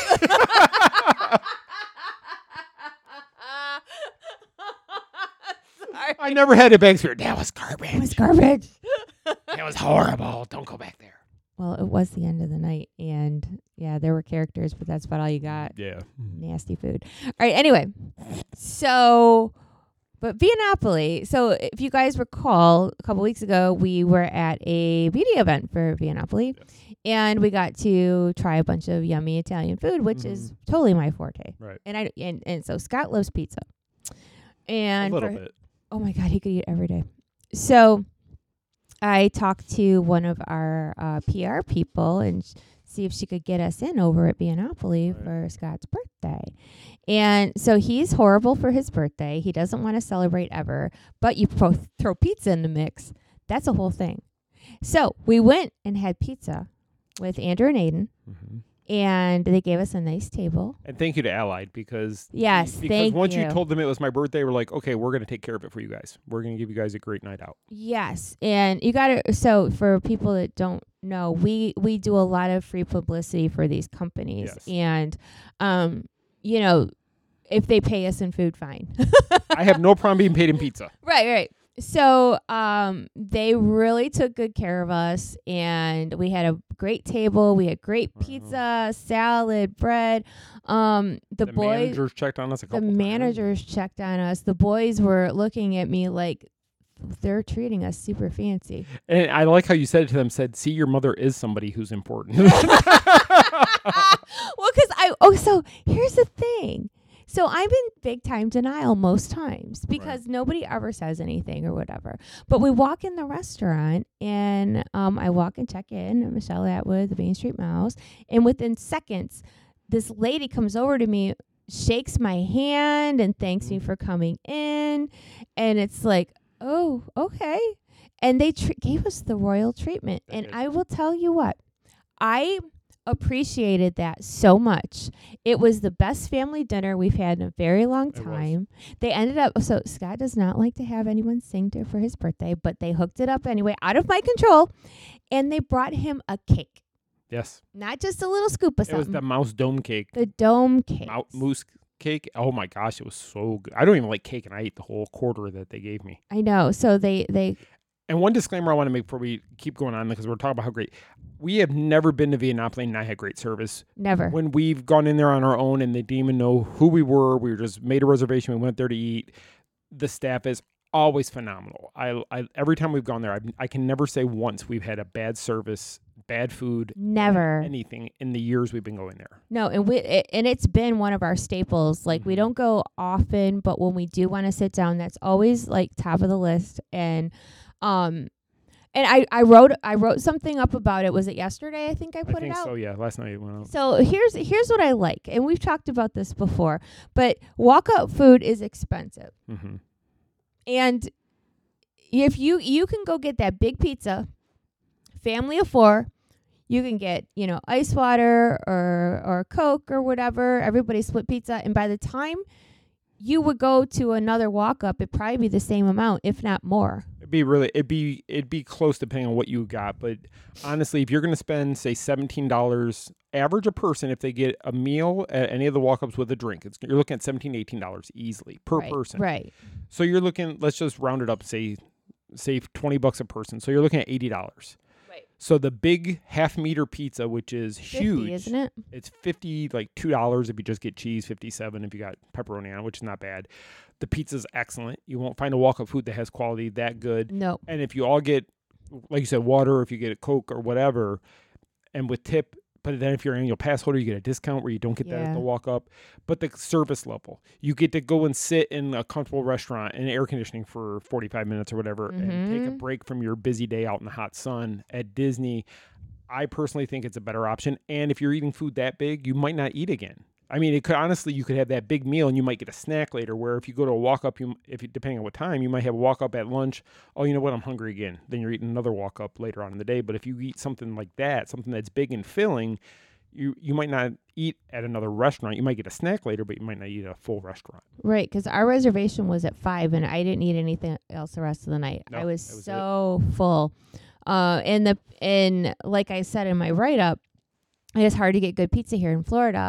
B: Sorry.
A: I never had a bag here. That was garbage.
B: It was garbage.
A: That was horrible. Don't go back there.
B: Well, it was the end of the night, and yeah, there were characters, but that's about all you got.
A: Yeah.
B: Nasty food. All right. Anyway, so But Viennapoli, so if you guys recall, a couple weeks ago, we were at a beauty event for Viennapoli,
A: Yes.
B: and we got to try a bunch of yummy Italian food, which
A: Mhm.
B: is totally my forte.
A: Right.
B: And I and, and so Scott loves pizza. And
A: A little
B: for-
A: bit.
B: oh my God, he could eat every day. So I talked to one of our uh, P R people and sh- see if she could get us in over at Viennapoli
A: Right.
B: for Scott's birthday. And so he's horrible for his birthday. He doesn't want to celebrate ever, but you pro- throw pizza in the mix. That's a whole thing. So we went and had pizza with Andrew and Aiden,
A: Mhm.
B: and they gave us a nice table.
A: And thank you to Allied because
B: Yes,
A: because
B: thank
A: once you.
B: you.
A: told them it was my birthday, we're like, okay, we're gonna take care of it for you guys. We're gonna give you guys a great night out.
B: Yes, and you got to. So for people that don't know, we we do a lot of free publicity for these companies,
A: Yes.
B: and um, you know, if they pay us in food, fine.
A: I have no problem being paid in pizza.
B: Right, right. So um, they really took good care of us, and we had a great table. We had great
A: Wow.
B: pizza, salad, bread. Um, the,
A: The
B: boys,
A: managers checked on us a
B: the
A: couple times.
B: managers checked on us. The boys were looking at me like they're treating us super fancy.
A: And I like how you said it to them, said, see, your mother is somebody who's important.
B: Well, because I oh, so here's the thing. So I'm in big time denial most times because nobody ever says anything or whatever. But we walk in the restaurant, and um, I walk and check in. Michelle Atwood, the Main Street Mouse, and within seconds, this lady comes over to me, shakes my hand, and thanks me for coming in. And it's like, oh, okay. And they tr- gave us the royal treatment.
A: They
B: And
A: did.
B: I will tell you what, I appreciated that so much. It was the best family dinner we've had in a very long
A: It was.
B: time. They ended up, so Scott does not like to have anyone sing to for his birthday, but they hooked it up anyway, out of my control, and they brought him a cake.
A: Yes.
B: Not just a little scoop of
A: It was
B: something.
A: the mouse dome cake.
B: The dome cake.
A: Mou- moose cake. Oh my gosh, it was so good. I don't even like cake, and I ate the whole quarter that they gave me.
B: I know. So they, they
A: And one disclaimer I want to make before we keep going on, because we're talking about how great. We have never been to Viennapoli, and I had great service.
B: never.
A: When we've gone in there on our own and they didn't even know who we were, we were just made a reservation. We went there to eat. The staff is always phenomenal. I, I every time we've gone there, I, I can never say once we've had a bad service, bad food,
B: Never.
A: anything in the years we've been going there.
B: No, and we it, and it's been one of our staples. Like we
A: Mhm.
B: don't go often, but when we do want to sit down, that's always like top of the list. And um, and I I wrote I wrote something up about it. Was it yesterday? I think I
A: I
B: put
A: think
B: it out.
A: so. Yeah, last night it went out.
B: So here's here's what I like, and we've talked about this before. But walk-up food is expensive,
A: Mm-hmm.
B: and if you you can go get that big pizza, family of four. You can get, you know, ice water or or Coke or whatever. Everybody split pizza, and by the time you would go to another walk up, it'd probably be the same amount, if not more.
A: It'd be really, it'd be, it'd be close depending on what you got. But honestly, if you're going to spend, say, seventeen dollars average a person, if they get a meal at any of the walk-ups with a drink, it's, you're looking at seventeen, eighteen dollars easily per
B: right,
A: person.
B: Right.
A: So you're looking, let's just round it up, say, say twenty bucks a person. So you're looking at eighty dollars.
B: Right.
A: So the big half meter pizza, which is huge,
B: fifty, isn't it?
A: it's fifty, like two dollars if you just get cheese, fifty-seven if you got pepperoni on it, which is not bad. The pizza's excellent. You won't find a walk-up food that has quality that good.
B: No.
A: And if you all get, like you said, water, or if you get a Coke or whatever, and with tip, but then if you're an annual pass holder, you get a discount where you don't get that
B: Yeah.
A: at the walk up. But the service level, you get to go and sit in a comfortable restaurant in air conditioning for forty-five minutes or whatever, and take a
B: Mhm.
A: break from your busy day out in the hot sun at Disney. I personally think it's a better option. And if you're eating food that big, you might not eat again. I mean, it could honestly, you could have that big meal and you might get a snack later. Where if you go to a walk up, you if you, depending on what time, you might have a walk up at lunch. Oh, you know what? I'm hungry again. Then you're eating another walk up later on in the day. But if you eat something like that, something that's big and filling, you you might not eat at another restaurant. You might get a snack later, but you might not eat a full restaurant.
B: Right, because our reservation was at five, and I didn't eat anything else the rest of the night.
A: No,
B: I was,
A: that was it.
B: so full. Uh, and the and like I said in my write up, it is hard to get good pizza here in Florida.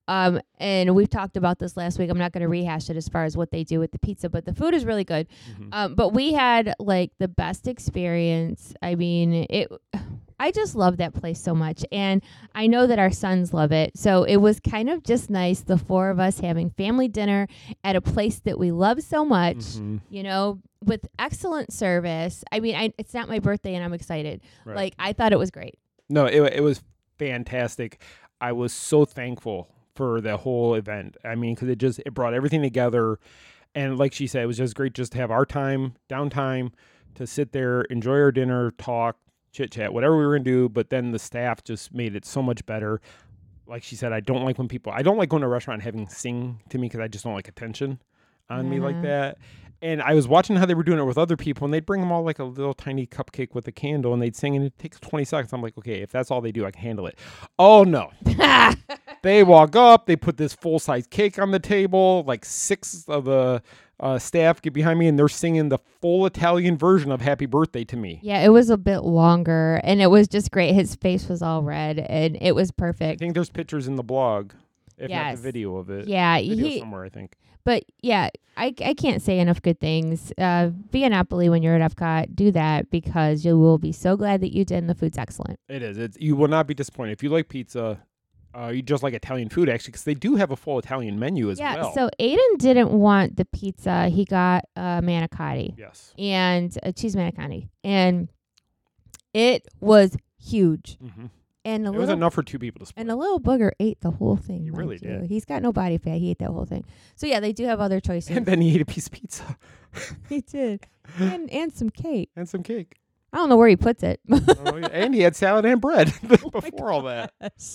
B: Um, and we've talked about this last week. I'm not going to rehash it as far as what they do with the pizza, but the food is really good.
A: Mm-hmm.
B: Um, but we had like the best experience. I mean, it. I just love that place so much, and I know that our sons love it. So it was kind of just nice, the four of us having family dinner at a place that we love so much.
A: Mm-hmm.
B: You know, with excellent service. I mean, I, it's not my birthday, and I'm excited.
A: Right.
B: Like I thought it was great.
A: No, it it was fantastic. I was so thankful for the whole event. I mean, because it just it brought everything together, and like she said, it was just great just to have our time, downtime, to sit there, enjoy our dinner, talk, chit chat, whatever we were gonna do. But then the staff just made it so much better. Like she said, I don't like when people. I don't like going to a restaurant and having sing to me because I just don't like attention on me like
B: Yeah.
A: that. And I was watching how they were doing it with other people, and they'd bring them all like a little tiny cupcake with a candle, and they'd sing, and it takes twenty seconds. I'm like, okay, if that's all they do, I can handle it. Oh, no. They walk up, they put this full-size cake on the table, like six of the uh, staff get behind me, and they're singing the full Italian version of Happy Birthday to me.
B: Yeah, it was a bit longer, and it was just great. His face was all red, and it was
A: I
B: perfect.
A: think there's pictures in the blog, if not
B: Yes.
A: the video of it.
B: Yeah,
A: Video
B: he,
A: somewhere, I think.
B: but yeah, I, I can't say enough good things. Uh, Viennapoli, when you're at Epcot, do that because you will be so glad that you did, and the food's excellent.
A: It is. It's, you will not be disappointed. If you like pizza, uh, you just like Italian food, actually, because they do have a full Italian menu as
B: yeah,
A: well.
B: so Aiden didn't want the pizza. He got uh, manicotti
A: Yes.
B: and a cheese manicotti, and it was huge.
A: Mm-hmm.
B: And a
A: It was
B: little
A: enough for two people to split.
B: And the little booger ate the whole thing.
A: He
B: mind
A: really
B: you.
A: did.
B: He's got no body fat. He ate that whole thing. So yeah, they do have other choices.
A: And then he ate a piece of pizza
B: he did, and and some cake.
A: and some cake.
B: I don't know where he puts it.
A: Oh, yeah. And he had salad and bread before all that.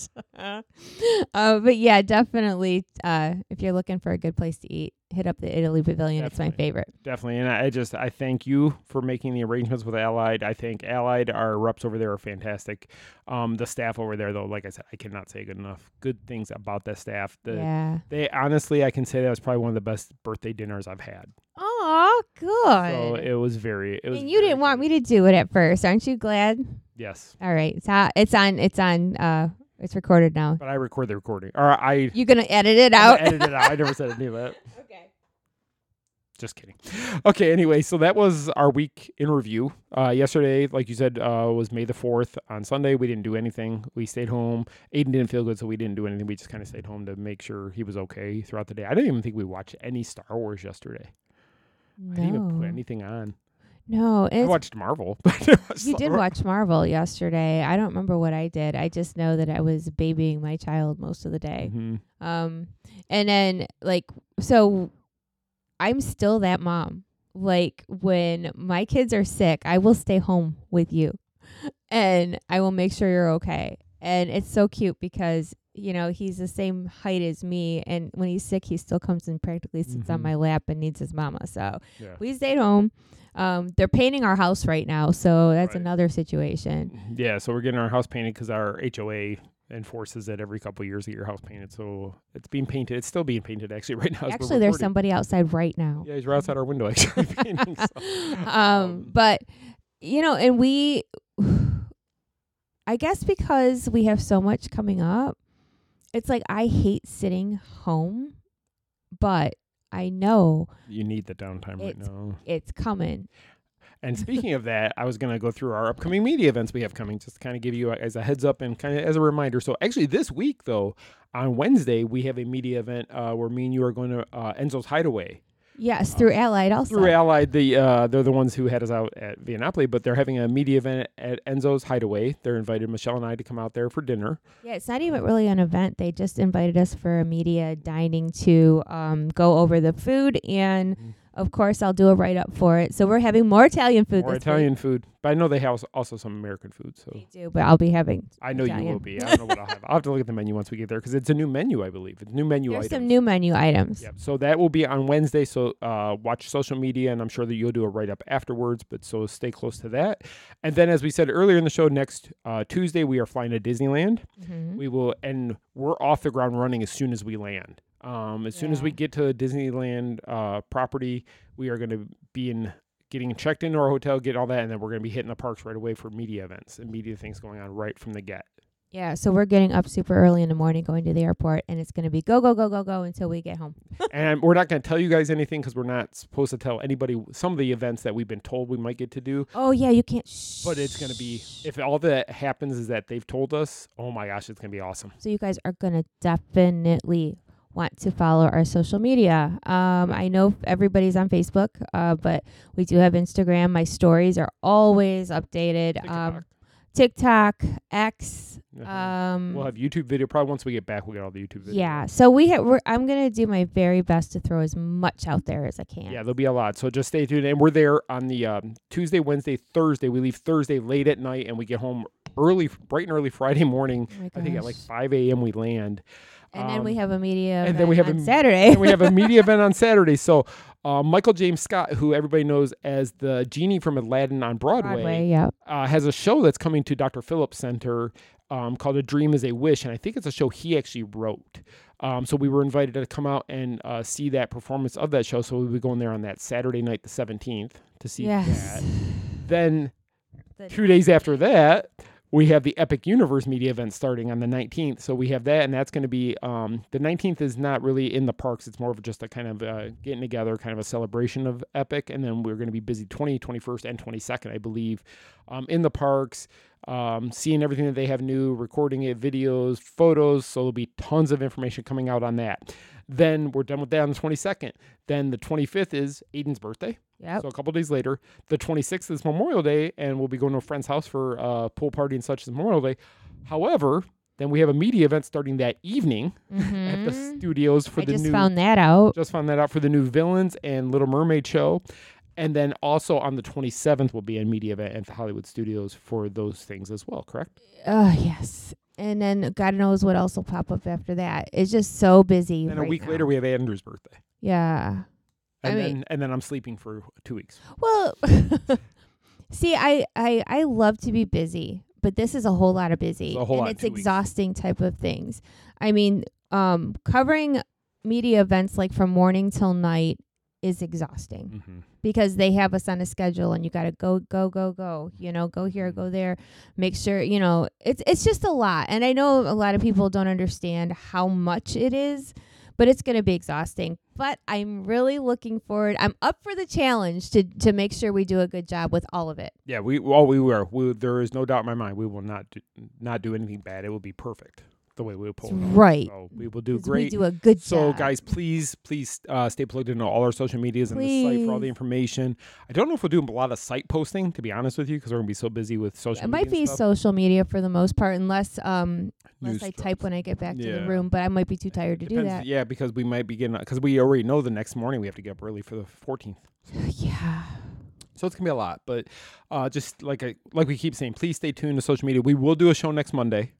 B: uh, but yeah, definitely. Uh, if you're looking for a good place to eat, hit up the Italy Pavilion. It's my
A: Definitely.
B: favorite.
A: Definitely. And I just, I thank you for making the arrangements with Allied. I think Allied, our reps over there are fantastic. Um, the staff over there, though, like I said, I cannot say good enough good things about the staff. The,
B: Yeah.
A: They, honestly, I can say that was probably one of the best birthday dinners I've had.
B: Oh, good.
A: So it was very, it was.
B: and you didn't want me to do it at first, aren't you glad?
A: Yes.
B: All right, it's on. It's on. It's on. Uh, it's recorded now.
A: But I record the recording. Or I.
B: You gonna edit it
A: I'm
B: out?
A: gonna edit it out. I never said any of that.
B: Okay.
A: Just kidding. Okay, anyway, so that was our week in review. Uh, yesterday, like you said, uh, was May the fourth. On Sunday, we didn't do anything. We stayed home. Aiden didn't feel good, so we didn't do anything. We just kind of stayed home to make sure he was okay throughout the day. I didn't even think we watched any Star Wars yesterday.
B: No.
A: I didn't even put anything on.
B: No,
A: I
B: it's,
A: watched Marvel. But it was
B: you did
A: Star-
B: watch Marvel yesterday. I don't remember what I did. I just know that I was babying my child most of the day.
A: Mhm.
B: Um, and then like so, I'm still that mom. Like when my kids are sick, I will stay home with you, and I will make sure you're okay. And it's so cute because you know he's the same height as me, and when he's sick, he still comes and practically sits on
A: Mhm.
B: my lap and needs his mama. So
A: Yeah.
B: we stayed home. Um, they're painting our house right now, so that's
A: Right.
B: another situation.
A: Yeah, so we're getting our house painted because our H O A enforces that every couple of years to get your house painted. So it's being painted. It's still being painted actually right now. as we're
B: Actually, there's
A: recording.
B: somebody outside right now.
A: Yeah, he's right outside our window actually painting. So.
B: um, but you know, and we, I guess because we have so much coming up, it's like I hate sitting home, but I know
A: You need the downtime right
B: It's-
A: now.
B: it's coming.
A: And speaking of that, I was going to go through our upcoming media events we have coming, just to kind of give you a, as a heads up and kind of as a reminder. So actually this week, though, on Wednesday, we have a media event uh, where me and you are going to uh, Enzo's Hideaway.
B: Yes, through Allied also.
A: Through Allied, the uh, they're the ones who had us out at Viennapoli, but they're having a media event at Enzo's Hideaway. They're invited Michelle and I to come out there for dinner.
B: Yeah, it's not even really an event. They just invited us for a media dining to um, go over the food, and
A: Mhm.
B: of course, I'll do a write up for it. So we're having more Italian food
A: More
B: this
A: Italian
B: week.
A: food, but I know they have also some American food. So
B: They do, but I'll be having.
A: I know you
B: Italian.
A: will be. I don't know what I'll have. I'll have to look at the menu once we get there because it's a new menu, I believe. It's new menu
B: There's
A: items.
B: some new menu items.
A: Yep. So that will be on Wednesday. So uh, watch social media, and I'm sure that you'll do a write up afterwards. But so stay close to that. And then, as we said earlier in the show, next uh, Tuesday we are flying to Disneyland.
B: Mhm.
A: We will, and we're off the ground running as soon as we land. Um, as soon as we
B: Yeah.
A: get to the Disneyland uh, property, we are going to be in getting checked into our hotel, get all that, and then we're going to be hitting the parks right away for media events and media things going on right from the get.
B: Yeah, so we're getting up super early in the morning, going to the airport, and it's going to be go, go, go, go, go until we get home.
A: And we're not going to tell you guys anything because we're not supposed to tell anybody some of the events that we've been told we might get to do.
B: Oh, yeah, you can't. Shh.
A: But it's going to be, if all that happens is that they've told us, oh my gosh, it's going to be awesome.
B: So you guys are going to definitely want to follow our social media. Um, I know everybody's on Facebook, uh, but we do have Instagram. My stories are always updated.
A: TikTok.
B: Um, TikTok, X.
A: Uh-huh.
B: Um,
A: We'll have YouTube video. Probably once we get back, we'll get all the YouTube videos.
B: yeah. So we have. We're, I'm gonna do my very best to throw as much out there as I can.
A: Yeah, there'll be a lot. So just stay tuned. And we're there on the um, Tuesday, Wednesday, Thursday. We leave Thursday late at night, and we get home early, bright and early Friday morning.
B: Oh my
A: I think at
B: gosh.
A: like five a.m. we land.
B: And then
A: Um,
B: we have a media
A: and
B: event
A: then we have
B: on
A: a,
B: Saturday.
A: and we have a media event on Saturday. So uh, Michael James Scott, who everybody knows as the genie from Aladdin on Broadway,
B: Broadway, yeah.
A: uh, has a show that's coming to Doctor Phillips Center um, called A Dream is a Wish. And I think it's a show he actually wrote. Um, so we were invited to come out and uh, see that performance of that show. So we'll be going there on that Saturday night, the seventeenth, to see
B: Yes.
A: that. Then
B: The-
A: two days after that, we have the Epic Universe media event starting on the nineteenth. So we have that, and that's going to be, um, the nineteenth is not really in the parks. It's more of just a kind of uh, getting together, kind of a celebration of Epic. And then we're going to be busy twentieth, twenty-first, and twenty-second, I believe, um, in the parks, um, seeing everything that they have new, recording it, videos, photos. So there'll be tons of information coming out on that. Then we're done with that on the twenty-second. Then the twenty-fifth is Aiden's birthday.
B: Yep.
A: So a couple days later, the twenty-sixth is Memorial Day, and we'll be going to a friend's house for a uh, pool party and such as Memorial Day. However, then we have a media event starting that evening at the
B: Mhm.
A: studios for
B: I
A: the
B: just
A: new.
B: found that out.
A: Just found that out for the new Villains and Little Mermaid show. And then also on the twenty-seventh will be a media event at the Hollywood Studios for those things as well, correct?
B: Oh, yes. And then God knows what else will pop up after that. It's just so busy.
A: And a
B: right
A: week
B: now.
A: later we have Andrew's birthday.
B: Yeah.
A: And
B: I
A: then
B: mean-
A: and then I'm sleeping for two weeks.
B: Well, see, I, I I love to be busy, but this is a whole lot of busy,
A: It's a whole
B: and
A: lot in
B: it's
A: two weeks.
B: exhausting type of things. I mean, um, covering media events like from morning till night is exhausting
A: Mm-hmm.
B: because they have us on a schedule, and you got to go, go, go, go. You know, go here, go there. Make sure you know it's it's just a lot, and I know a lot of people don't understand how much it is. But it's going to be exhausting. But I'm really looking forward. I'm up for the challenge to to make sure we do a good job with all of it.
A: Yeah, we all we were. We, there is no doubt in my mind we will not do, not do anything bad. It will be perfect the way we will pull it off.
B: Right.
A: So we will do
B: 'Cause
A: great.
B: We do a good
A: So,
B: job.
A: guys, please, please uh, stay plugged into all our social medias and the site for all the
B: Please.
A: information. I don't know if we'll do a lot of site posting, to be honest with you, because we're going to be so busy with social
B: It
A: media.
B: might be
A: and stuff.
B: social media for the most part, unless um unless
A: News
B: I
A: drops.
B: type when I get back to
A: Yeah.
B: the room. But I might be too tired to do
A: Depends-
B: that.
A: Yeah, because we might be getting, because we already know the next morning we have to get up early for the fourteenth.
B: Yeah.
A: So it's gonna be a lot, but uh, just like I, like we keep saying, please stay tuned to social media. We will do a show next Monday,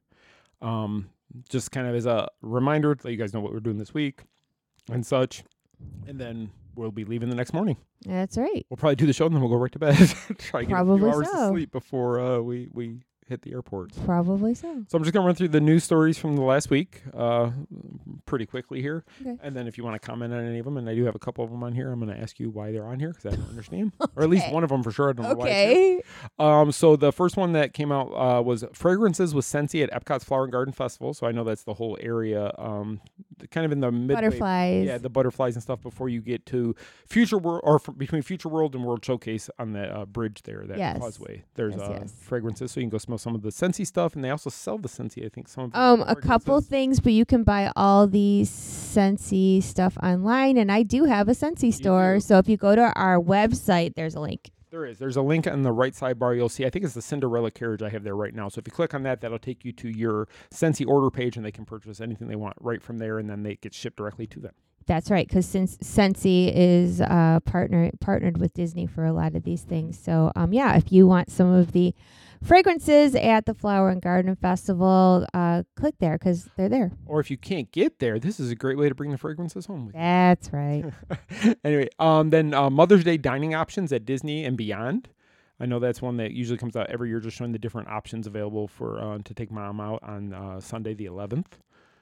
A: um, just kind of as a reminder to let you guys know what we're doing this week and such, and then we'll be leaving the next morning.
B: That's right.
A: We'll probably do the show and then we'll go right to bed. Try to get a
B: Probably
A: few hours
B: so.
A: of sleep before uh, we we hit the airport.
B: Probably so.
A: So I'm just gonna run through the news stories from the last week, uh, pretty quickly here,
B: Okay.
A: and then if you want to comment on any of them, and I do have a couple of them on here, I'm gonna ask you why they're on here because I don't understand, or at least
B: Okay.
A: one of them for sure. I don't know why. It's here.
B: Okay.
A: Um, so the first one that came out uh, was Fragrances with Scentsy at Epcot's Flower and Garden Festival. So I know that's the whole area, um, kind of in the midway.
B: Butterflies.
A: Yeah, the butterflies and stuff before you get to Future World, or f- between Future World and World Showcase on that uh, bridge there, that
B: Yes.
A: causeway. There's
B: Yes,
A: uh,
B: yes.
A: fragrances, so you can go smell some of the Scentsy stuff, and they also sell the Scentsy. I think some of the
B: Um, a couple
A: fragrances.
B: things, but you can buy all the Scentsy stuff online, and I do have a Scentsy store.
A: do.
B: So if you go to our website, there's a link.
A: There is. There's a link on the right sidebar. You'll see. I think it's the Cinderella carriage I have there right now. So if you click on that, that'll take you to your Scentsy order page, and they can purchase anything they want right from there, and then they get shipped directly to them.
B: That's right, because since Scentsy is uh, partner partnered with Disney for a lot of these things. So um, yeah, if you want some of the fragrances at the Flower and Garden Festival, uh, click there because they're there.
A: Or if you can't get there, this is a great way to bring the fragrances home with
B: That's right.
A: you. Anyway, um, then uh, Mother's Day dining options at Disney and beyond. I know that's one that usually comes out every year, just showing the different options available for uh, to take mom out on uh, Sunday the eleventh.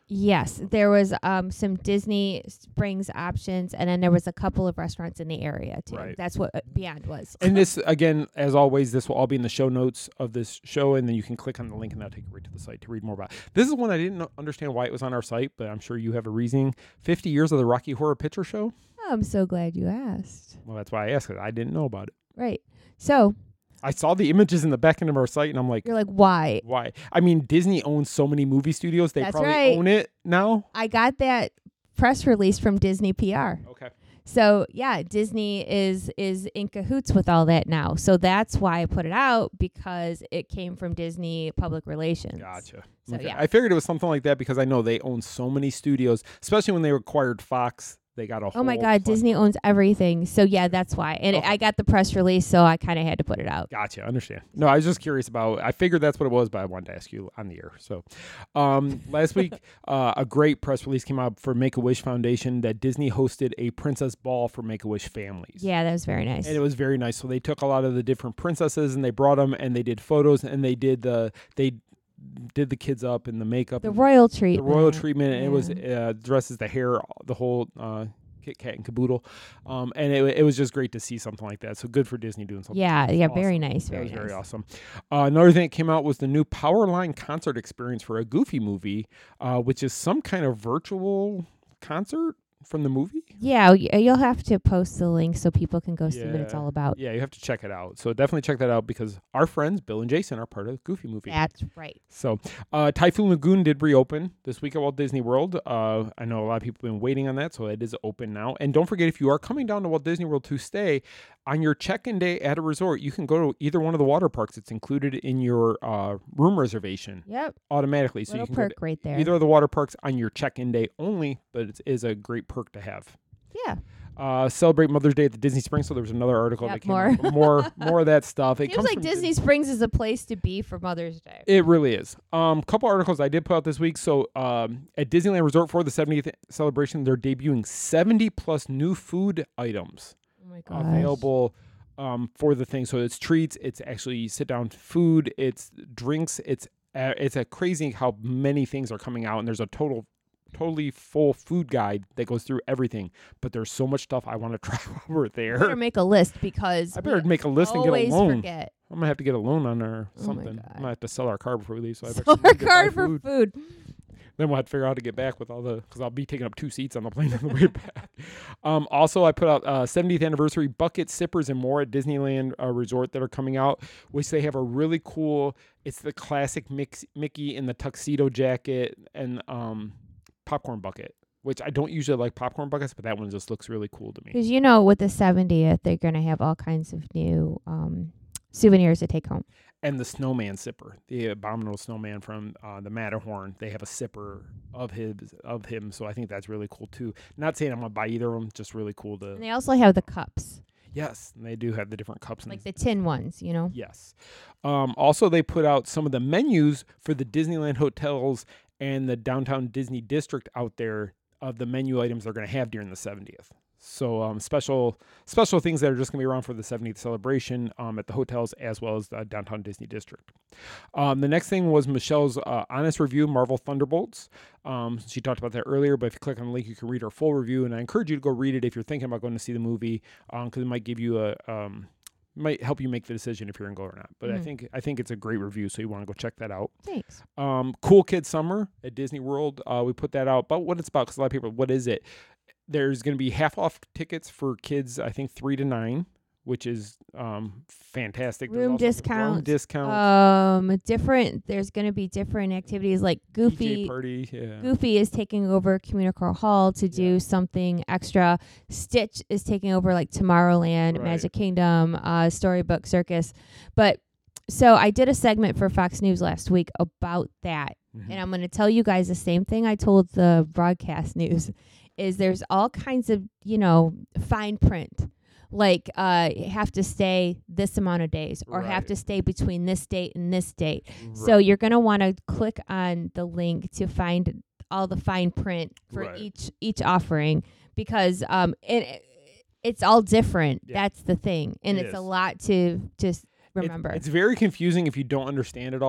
B: Yes, there was um some Disney Springs options, and then there was a couple of restaurants in the area too.
A: Right.
B: That's what Beyond was.
A: And this, again, as always, this will all be in the show notes of this show, and then you can click on the link, and that'll take you right to the site to read more about it. This is one I didn't understand why it was on our site, but I'm sure you have a reasoning. fifty years of the Rocky Horror Picture Show?
B: I'm so glad you asked.
A: Well, that's why I asked, because I didn't know about it.
B: Right. So
A: I saw the images in the back end of our site, and I'm like,
B: you're like, why?
A: why? I mean, Disney owns so many movie studios. They
B: That's
A: probably
B: right.
A: own it now.
B: I got that press release from Disney P R.
A: Okay.
B: So yeah, Disney is is in cahoots with all that now. So that's why I put it out, because it came from Disney Public Relations.
A: Gotcha.
B: So
A: Okay.
B: yeah.
A: I figured it was something like that because I know they own so many studios, especially when they acquired Fox. They got a whole
B: Oh my God,
A: plethora.
B: Disney owns everything. So yeah, that's why. And
A: Okay.
B: I got the press release, so I kind of had to put it out.
A: Gotcha. Understand. No, I was just curious about. I figured that's what it was, but I wanted to ask you on the air. So, um, last week, uh, a great press release came out for Make a Wish Foundation that Disney hosted a princess ball for Make a Wish families.
B: Yeah, that was very nice.
A: And it was very nice. So they took a lot of the different princesses and they brought them and they did photos and they did the they did the kids up in the makeup.
B: The
A: and
B: royal
A: The
B: treatment.
A: royal treatment. And it was
B: Yeah.
A: uh, dresses, the hair, the whole. Uh, Kit Kat and caboodle, um, and it, it was just great to see something like that. So good for Disney doing something.
B: Yeah, yeah,
A: awesome.
B: very nice,
A: That
B: very
A: was
B: nice.
A: very awesome. Uh, another thing that came out was the new Powerline concert experience for a Goofy movie, uh, which is some kind of virtual concert from the movie.
B: Yeah, y- you'll have to post the link so people can go see what it's
A: Yeah.
B: all about.
A: Yeah, you have to check it out. So definitely check that out because our friends Bill and Jason are part of the Goofy movie.
B: That's right.
A: So, uh, Typhoon Lagoon did reopen this week at Walt Disney World. Uh, I know a lot of people have been waiting on that, so it is open now. And don't forget, if you are coming down to Walt Disney World to stay, on your check-in day at a resort, you can go to either one of the water parks. It's included in your uh, room reservation
B: Yep.
A: automatically. So
B: Little
A: you can go
B: perk
A: to
B: right there.
A: either of the water parks on your check-in day only, but it is a great perk to have.
B: Yeah.
A: Uh, celebrate Mother's Day at the Disney Springs. So there was another article
B: Yep,
A: that came
B: more.
A: out. More, more of that stuff. It
B: Seems
A: comes
B: like
A: from
B: Disney Springs is a place to be for Mother's Day.
A: It really is. Um, couple articles I did put out this week. So um, at Disneyland Resort for the seventieth celebration, they're debuting seventy plus new food items
B: Oh my gosh.
A: available um, for the thing. So it's treats, it's actually sit down food, it's drinks, it's uh, it's a crazy how many things are coming out, and there's a total. Totally full food guide that goes through everything, but there's so much stuff I want to try over there.
B: Better make a list because
A: I better
B: we
A: make a list and get a
B: always
A: loan.
B: forget.
A: I'm gonna have to get a loan on or
B: Oh my
A: something.
B: God.
A: I'm gonna have to sell our car before we leave. So I
B: Sell our card for food.
A: Then we'll have to figure out how to get back with all the, because I'll be taking up two seats on the plane on the way back. Um, also, I put out uh, seventieth anniversary bucket sippers and more at Disneyland uh, Resort that are coming out, which they have a really cool. It's the classic mix, Mickey in the tuxedo jacket and um, popcorn bucket, which I don't usually like popcorn buckets, but that one just looks really cool to me.
B: Because you know, with the seventieth, they're going to have all kinds of new um, souvenirs to take home.
A: And the snowman sipper, the abominable snowman from uh, the Matterhorn, they have a sipper of his of him, so I think that's really cool too. Not saying I'm gonna buy either of them, just really cool to.
B: And they also have the cups,
A: Yes, and they do have the different cups. And
B: like the tin ones, you know?
A: yes. Um, also, they put out some of the menus for the Disneyland hotels and the downtown Disney district out there of the menu items they're going to have during the seventieth. So um, special special things that are just going to be around for the seventieth celebration um, at the hotels as well as the downtown Disney district. Um, the next thing was Michelle's uh, honest review, Marvel Thunderbolts. Um, she talked about that earlier, but if you click on the link, you can read her full review. And I encourage you to go read it if you're thinking about going to see the movie, because um, it might give you a um, might help you make the decision if you're going to go or not. But
B: Mm-hmm.
A: I think I think it's a great review, so you want to go check that out.
B: Thanks.
A: Um, Cool Kid Summer at Disney World. Uh, we put that out. But what it's about, because a lot of people, what is it? There's going to be half off tickets for kids, I think three to nine, which is um, fantastic. There's
B: Room
A: also
B: discounts.
A: Room discounts.
B: Um, different. There's going to be different activities like
A: D J
B: Goofy.
A: party. Yeah.
B: Goofy is taking over Communicore Hall to do
A: Yeah.
B: something extra. Stitch is taking over like Tomorrowland,
A: Right.
B: Magic Kingdom, uh, Storybook Circus. But so I did a segment for Fox News last week about that.
A: Mhm.
B: And I'm going to tell you guys the same thing I told the broadcast news is there's all kinds of, you know, fine print. Like uh have to stay this amount of days or have
A: Right.
B: to stay between this date and this date. So
A: Right.
B: you're going to want to click on the link to find all the fine print for
A: Right.
B: each each offering because um it, it's all different.
A: Yeah.
B: That's the thing. And
A: It
B: it's a
A: is.
B: lot to just
A: It-
B: remember.
A: it's very confusing if you don't understand it all.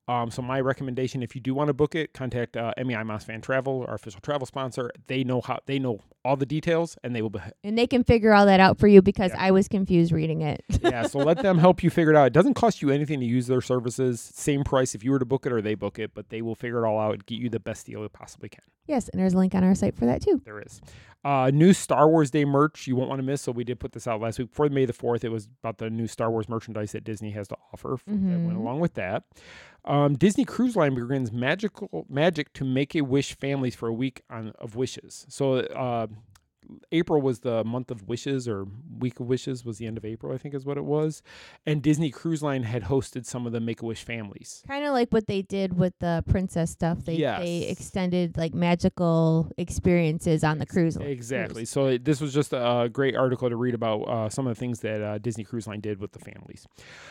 A: Um, so my recommendation, if you do want to book it, contact uh, M E I Moss Fan Travel, our official travel sponsor. They know how they know all the details, and they will. Be,
B: and they can figure all that out for you because
A: yeah.
B: I was confused reading it.
A: yeah, so let them help you figure it out. It doesn't cost you anything to use their services. Same price if you were to book it or they book it, but they will figure it all out and get you the best deal they possibly can.
B: Yes, and there's a link on our site for that too.
A: There is. Uh, new Star Wars Day merch you won't want to miss. So we did put this out last week before May the fourth. It was about the new Star Wars merchandise that Disney has to offer
B: mm-hmm.
A: that went along with that. Um, Disney Cruise Line begins magical magic to make a wish families for a week on of wishes. So uh, April was the month of wishes, or week of wishes was the end of April, I think is what it was. And Disney Cruise Line had hosted some of the Make-A-Wish families.
B: Kind of like what they did with the princess stuff. They
A: yes.
B: they extended like magical experiences on the cruise.
A: Exactly.
B: Cruise.
A: So it, this was just a great article to read about uh, some of the things that uh, Disney Cruise Line did with the families.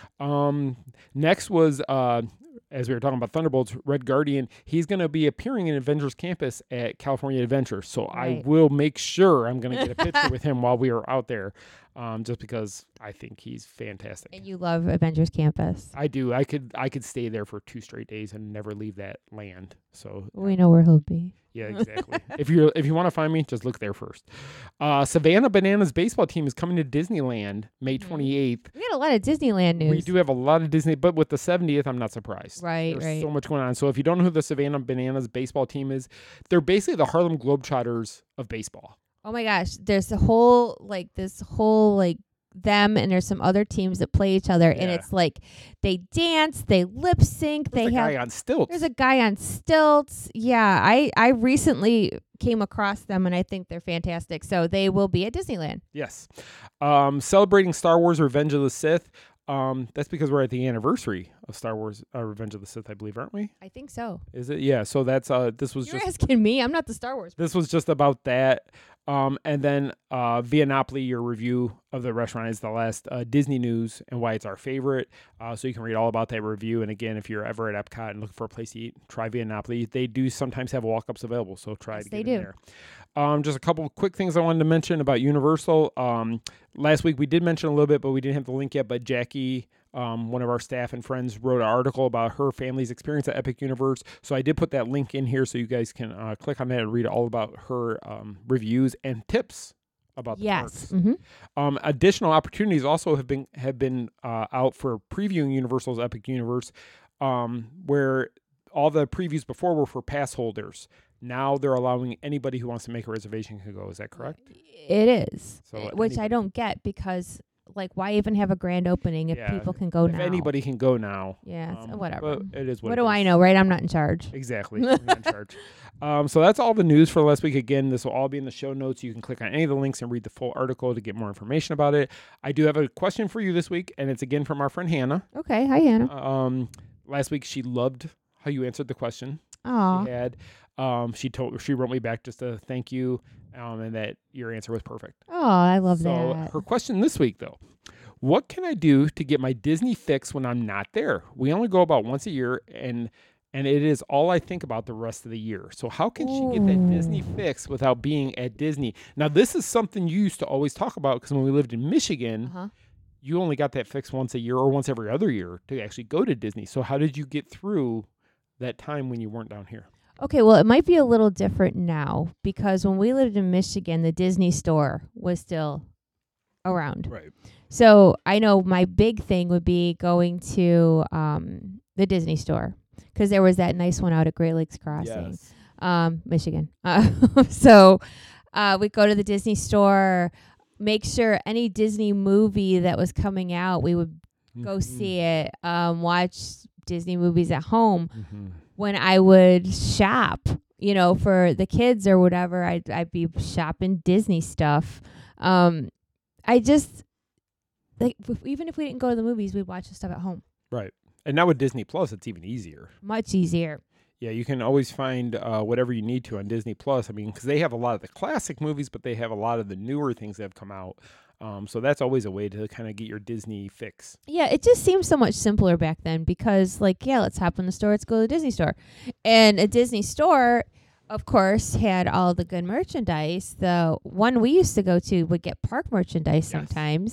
A: Um, next was... Uh, as we were talking about Thunderbolts, Red Guardian, he's going to be appearing in Avengers Campus at California Adventure. So right. I will make sure I'm going to get a picture with him while we are out there, um, just because I think he's fantastic.
B: And you love Avengers Campus.
A: I do. I could I could stay there for two straight days and never leave that land. So
B: we know where he'll be.
A: Yeah, exactly. if you if you want to find me, just look there first. Uh, Savannah Bananas baseball team is coming to Disneyland May twenty-eighth.
B: We got a lot of Disneyland news.
A: We do have a lot of Disney, but with the seventieth, I'm not surprised.
B: Right,
A: There's
B: right.
A: so much going on. So if you don't know who the Savannah Bananas baseball team is, they're basically the Harlem Globetrotters of baseball.
B: Oh my gosh, there's a whole like this whole like them and there's some other teams that play each other
A: yeah.
B: and it's like they dance, they lip sync,
A: there's
B: they
A: a
B: have
A: guy on stilts.
B: There's a guy on stilts. Yeah, I I recently came across them and I think they're fantastic. So they will be at Disneyland.
A: Yes. Um, celebrating Star Wars Revenge of the Sith. Um, that's because we're at the anniversary of Star Wars uh, Revenge of the Sith, I believe, aren't we?
B: I think so.
A: Is it? Yeah. So that's uh this was
B: You're
A: just
B: asking me. I'm not the Star Wars person.
A: This was just about that. Um, and then uh, Vianopoli, your review of the restaurant is the last uh, Disney news and why it's our favorite. Uh, so you can read all about that review. And again, if you're ever at Epcot and looking for a place to eat, try Vianopoli. They do sometimes have walk-ups available, so try
B: yes,
A: to get
B: they
A: in
B: do.
A: there. Um, just a couple of quick things I wanted to mention about Universal. Um, last week we did mention a little bit, but we didn't have the link yet. But Jackie, um, one of our staff and friends, wrote an article about her family's experience at Epic Universe. So I did put that link in here so you guys can uh, click on that and read all about her um, reviews and tips about the
B: yes.
A: parks.
B: Mm-hmm.
A: Um, additional opportunities also have been have been uh, out for previewing Universal's Epic Universe, um, where all the previews before were for pass holders. Now they're allowing anybody who wants to make a reservation to go. Is that correct?
B: It is,
A: So
B: which
A: anybody.
B: I don't get because, like, why even have a grand opening if
A: Yeah,
B: people can go
A: if
B: now?
A: anybody can go now.
B: Yeah,
A: um,
B: so whatever.
A: But it is what,
B: What
A: it
B: do
A: is.
B: I know, right? I'm not in charge.
A: Exactly. We're not in charge. Um, so that's all the news for last week. Again, this will all be in the show notes. You can click on any of the links and read the full article to get more information about it. I do have a question for you this week, and it's again from our friend Hannah.
B: Okay. Hi, Hannah.
A: Um, last week she loved how you answered the question.
B: Aw.
A: She had. Um, she told she wrote me back just to thank you, um, and that your answer was perfect.
B: Oh, I love
A: so
B: that.
A: her question this week though. What can I do to get my Disney fix when I'm not there? We only go about once a year, and and it is all I think about the rest of the year. So how can she get that Disney fix without being at Disney? Now, this is something you used to always talk about because when we lived in Michigan,
B: Uh-huh.
A: you only got that fix once a year or once every other year to actually go to Disney. So how did you get through that time when you weren't down here?
B: Okay, well, it might be a little different now because when we lived in Michigan, the Disney store was still around.
A: Right.
B: So I know my big thing would be going to um, the Disney store because there was that nice one out at Great Lakes Crossing,
A: Yes.
B: um, Michigan. Uh, so uh, we'd go to the Disney store, make sure any Disney movie that was coming out, we would go
A: Mhm.
B: see it, um, watch Disney movies at home.
A: Mhm.
B: When I would shop, you know, for the kids or whatever, I'd, I'd be shopping Disney stuff. Um, I just, like, if, even if we didn't go to the movies, we'd watch the stuff at home.
A: Right. And now with Disney Plus, it's even easier.
B: Much easier.
A: Yeah, you can always find uh, whatever you need to on Disney Plus. I mean, because they have a lot of the classic movies, but they have a lot of the newer things that have come out. Um, so that's always a way to kind of get your Disney fix.
B: Yeah, it just seems so much simpler back then because, like, yeah, let's hop in the store, let's go to the Disney store. And a Disney store, of course, had all the good merchandise. The one we used to go to would get park merchandise
A: Yes.
B: sometimes.
A: Yep.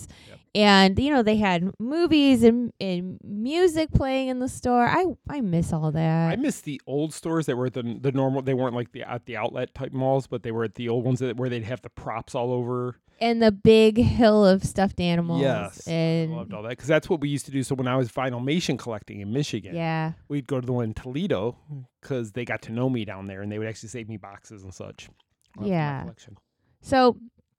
B: And, you know, they had movies and, and music playing in the store. I, I miss all that.
A: I miss the old stores that were at the the normal. They weren't like the at the outlet type malls, but they were at the old ones that, where they'd have the props all over.
B: And the big hill of stuffed animals.
A: Yes,
B: and
A: I loved all that because that's what we used to do. So when I was Vinylmation collecting in Michigan,
B: yeah,
A: we'd go to the one in Toledo because they got to know me down there, and they would actually save me boxes and such.
B: Yeah. So,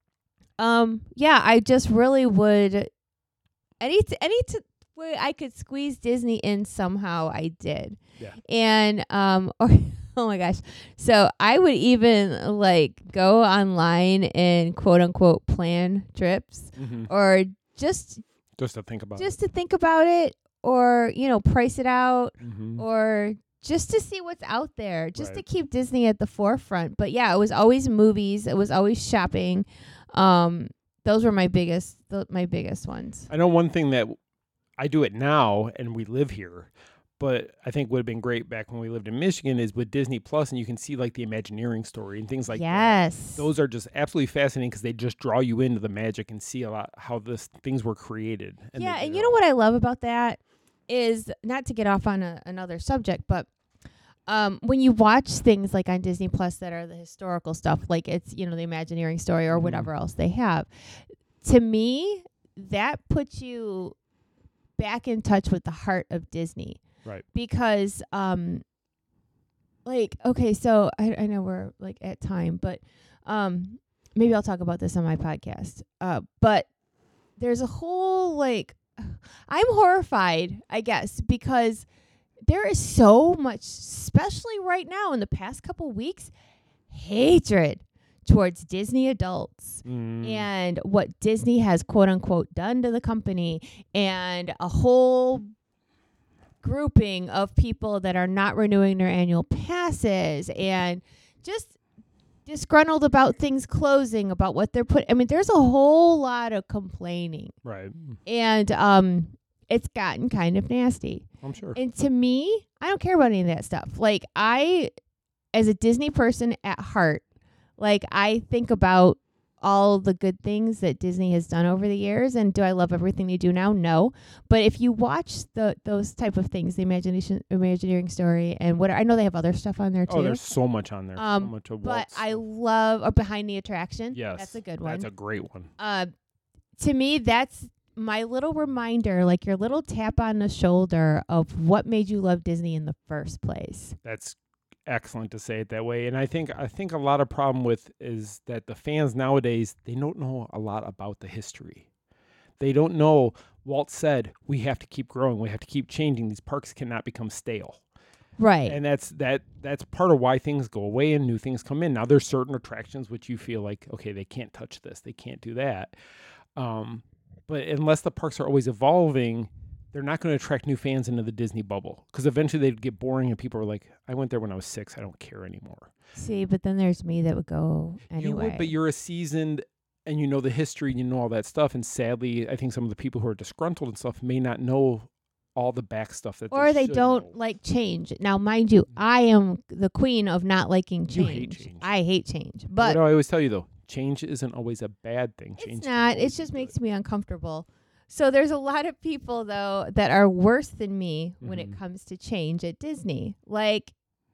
B: um, yeah, I just really would any t- any t- way I could squeeze Disney in somehow, I did.
A: Yeah.
B: And um, or, oh my gosh, so I would even like go online and quote unquote plan trips,
A: mm-hmm.
B: or just
A: just to think about
B: just
A: it.
B: to think about it, or you know, price it out,
A: mm-hmm.
B: or just to see what's out there, just
A: right.
B: to keep Disney at the forefront. But yeah, it was always movies. It was always shopping. Um, those were my biggest, th- my biggest ones.
A: I know one thing that I do it now, and we live here, but I think would have been great back when we lived in Michigan is with Disney Plus, and you can see like the Imagineering story and things like
B: yes.
A: that. Yes, those are just absolutely fascinating because they just draw you into the magic and see a lot how this things were created. And
B: yeah, and you know what I love about that is, not to get off on a, another subject, but um, when you watch things like on Disney Plus that are the historical stuff, like it's, you know, the Imagineering story or mm-hmm. whatever else they have, to me, that puts you back in touch with the heart of Disney.
A: Right.
B: Because, um, like, okay, so I, I know we're like at time, but um, maybe I'll talk about this on my podcast. Uh, but there's a whole like, I'm horrified, I guess, because there is so much, especially right now in the past couple weeks, hatred towards Disney adults
A: mm.
B: and what Disney has quote unquote done to the company, and a whole grouping of people that are not renewing their annual passes and just disgruntled about things closing, about what they're put. I mean, there's a whole lot of complaining.
A: Right.
B: And um, it's gotten kind of nasty.
A: I'm sure.
B: And to me, I don't care about any of that stuff. Like, I, as a Disney person at heart, like, I think about all the good things that Disney has done over the years. And do I love everything they do now? No. But if you watch the those type of things, the imagination, Imagineering story, and what I know they have other stuff on there too.
A: Oh, there's so much on there.
B: Um,
A: so much of
B: but
A: Walt's
B: I
A: stuff.
B: love or Behind the Attraction.
A: Yes,
B: that's a good one.
A: That's a great one.
B: Uh, to me, that's my little reminder, like your little tap on the shoulder of what made you love Disney in the first place.
A: That's excellent to say it that way. And I think I think a lot of problem with is that the fans nowadays, they don't know a lot about the history. They don't know Walt said we have to keep growing, we have to keep changing. These parks cannot become stale.
B: Right.
A: And that's that that's part of why things go away and new things come in. Now there's certain attractions which you feel like, okay, they can't touch this, they can't do that. Um, but unless the parks are always evolving, they're not going to attract new fans into the Disney bubble, because eventually they'd get boring and people are like, I went there when I was six, I don't care anymore.
B: See, but then there's me that would go anyway.
A: You would, but you're a seasoned and you know the history and you know all that stuff. And sadly, I think some of the people who are disgruntled and stuff may not know all the back stuff that
B: or they,
A: they
B: don't
A: know.
B: like change. Now, mind you, I am the queen of not liking change.
A: You hate change.
B: I hate change. But
A: what do I always tell you though? Change isn't always a bad thing. Change
B: it's not. It just makes me uncomfortable. So there's a lot of people, though, that are worse than me mm-hmm. when it comes to change at Disney. Like,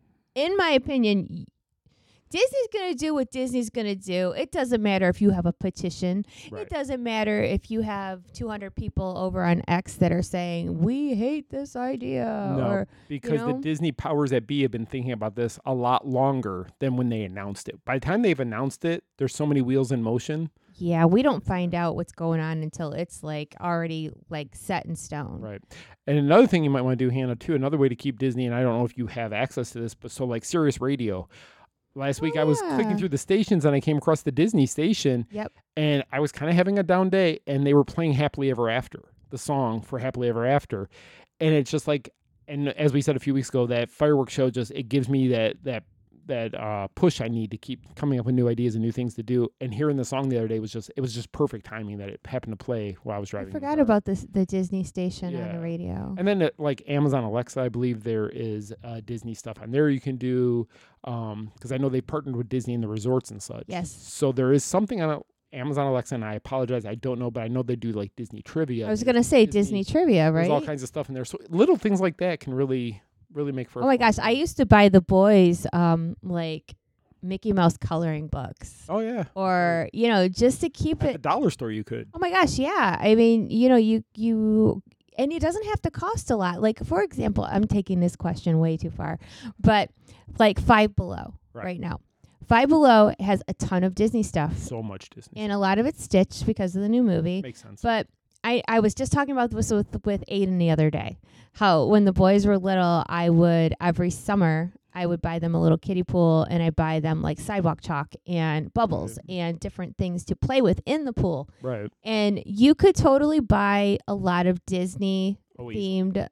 B: in my opinion, Disney's going to do what Disney's going to do. It doesn't matter if you have a petition.
A: Right.
B: It doesn't matter if you have two hundred people over on X that are saying, we hate this idea.
A: No,
B: or,
A: because
B: you know?
A: the Disney powers that be have been thinking about this a lot longer than when they announced it. By the time they've announced it, there's so many wheels in motion.
B: Yeah, we don't find out what's going on until it's like already like set in stone.
A: Right. And another thing you might want to do, Hannah, too, another way to keep Disney, and I don't know if you have access to this, but so like Sirius Radio. Last week
B: oh,
A: I was
B: yeah.
A: clicking through the stations and I came across the Disney station.
B: Yep.
A: And I was kind of having a down day and they were playing Happily Ever After, the song for Happily Ever After. And it's just like, and as we said a few weeks ago, that fireworks show just, it gives me that, that, that uh, push I need to keep coming up with new ideas and new things to do. And hearing the song the other day was just, it was just perfect timing that it happened to play while I was driving.
B: I forgot about this, the Disney station
A: yeah.
B: on the radio.
A: And then uh, like Amazon Alexa, I believe there is uh, Disney stuff on there you can do, um, because I know they partnered with Disney in the resorts and such.
B: Yes.
A: So there is something on Amazon Alexa, and I apologize, I don't know, but I know they do like Disney trivia.
B: I was going to say Disney, Disney trivia, right?
A: There's all kinds of stuff in there. So little things like that can really, really make for.
B: Oh my gosh, I used to buy the boys um like Mickey Mouse coloring books.
A: Oh yeah.
B: Or, you know, just to keep
A: At
B: it.
A: the dollar store you could.
B: Oh my gosh, yeah. I mean, you know, you you and it doesn't have to cost a lot. Like, for example, I'm taking this question way too far, but like Five Below right, right now. Five Below has a ton of Disney stuff.
A: So much Disney.
B: And a lot of it's stitched because of the new movie.
A: Makes sense.
B: But I, I was just talking about this with, with Aiden the other day. How when the boys were little, I would, every summer, I would buy them a little kiddie pool, and I buy them like sidewalk chalk and bubbles right. and different things to play with in the pool.
A: Right.
B: And you could totally buy a lot of Disney
A: Always.
B: themed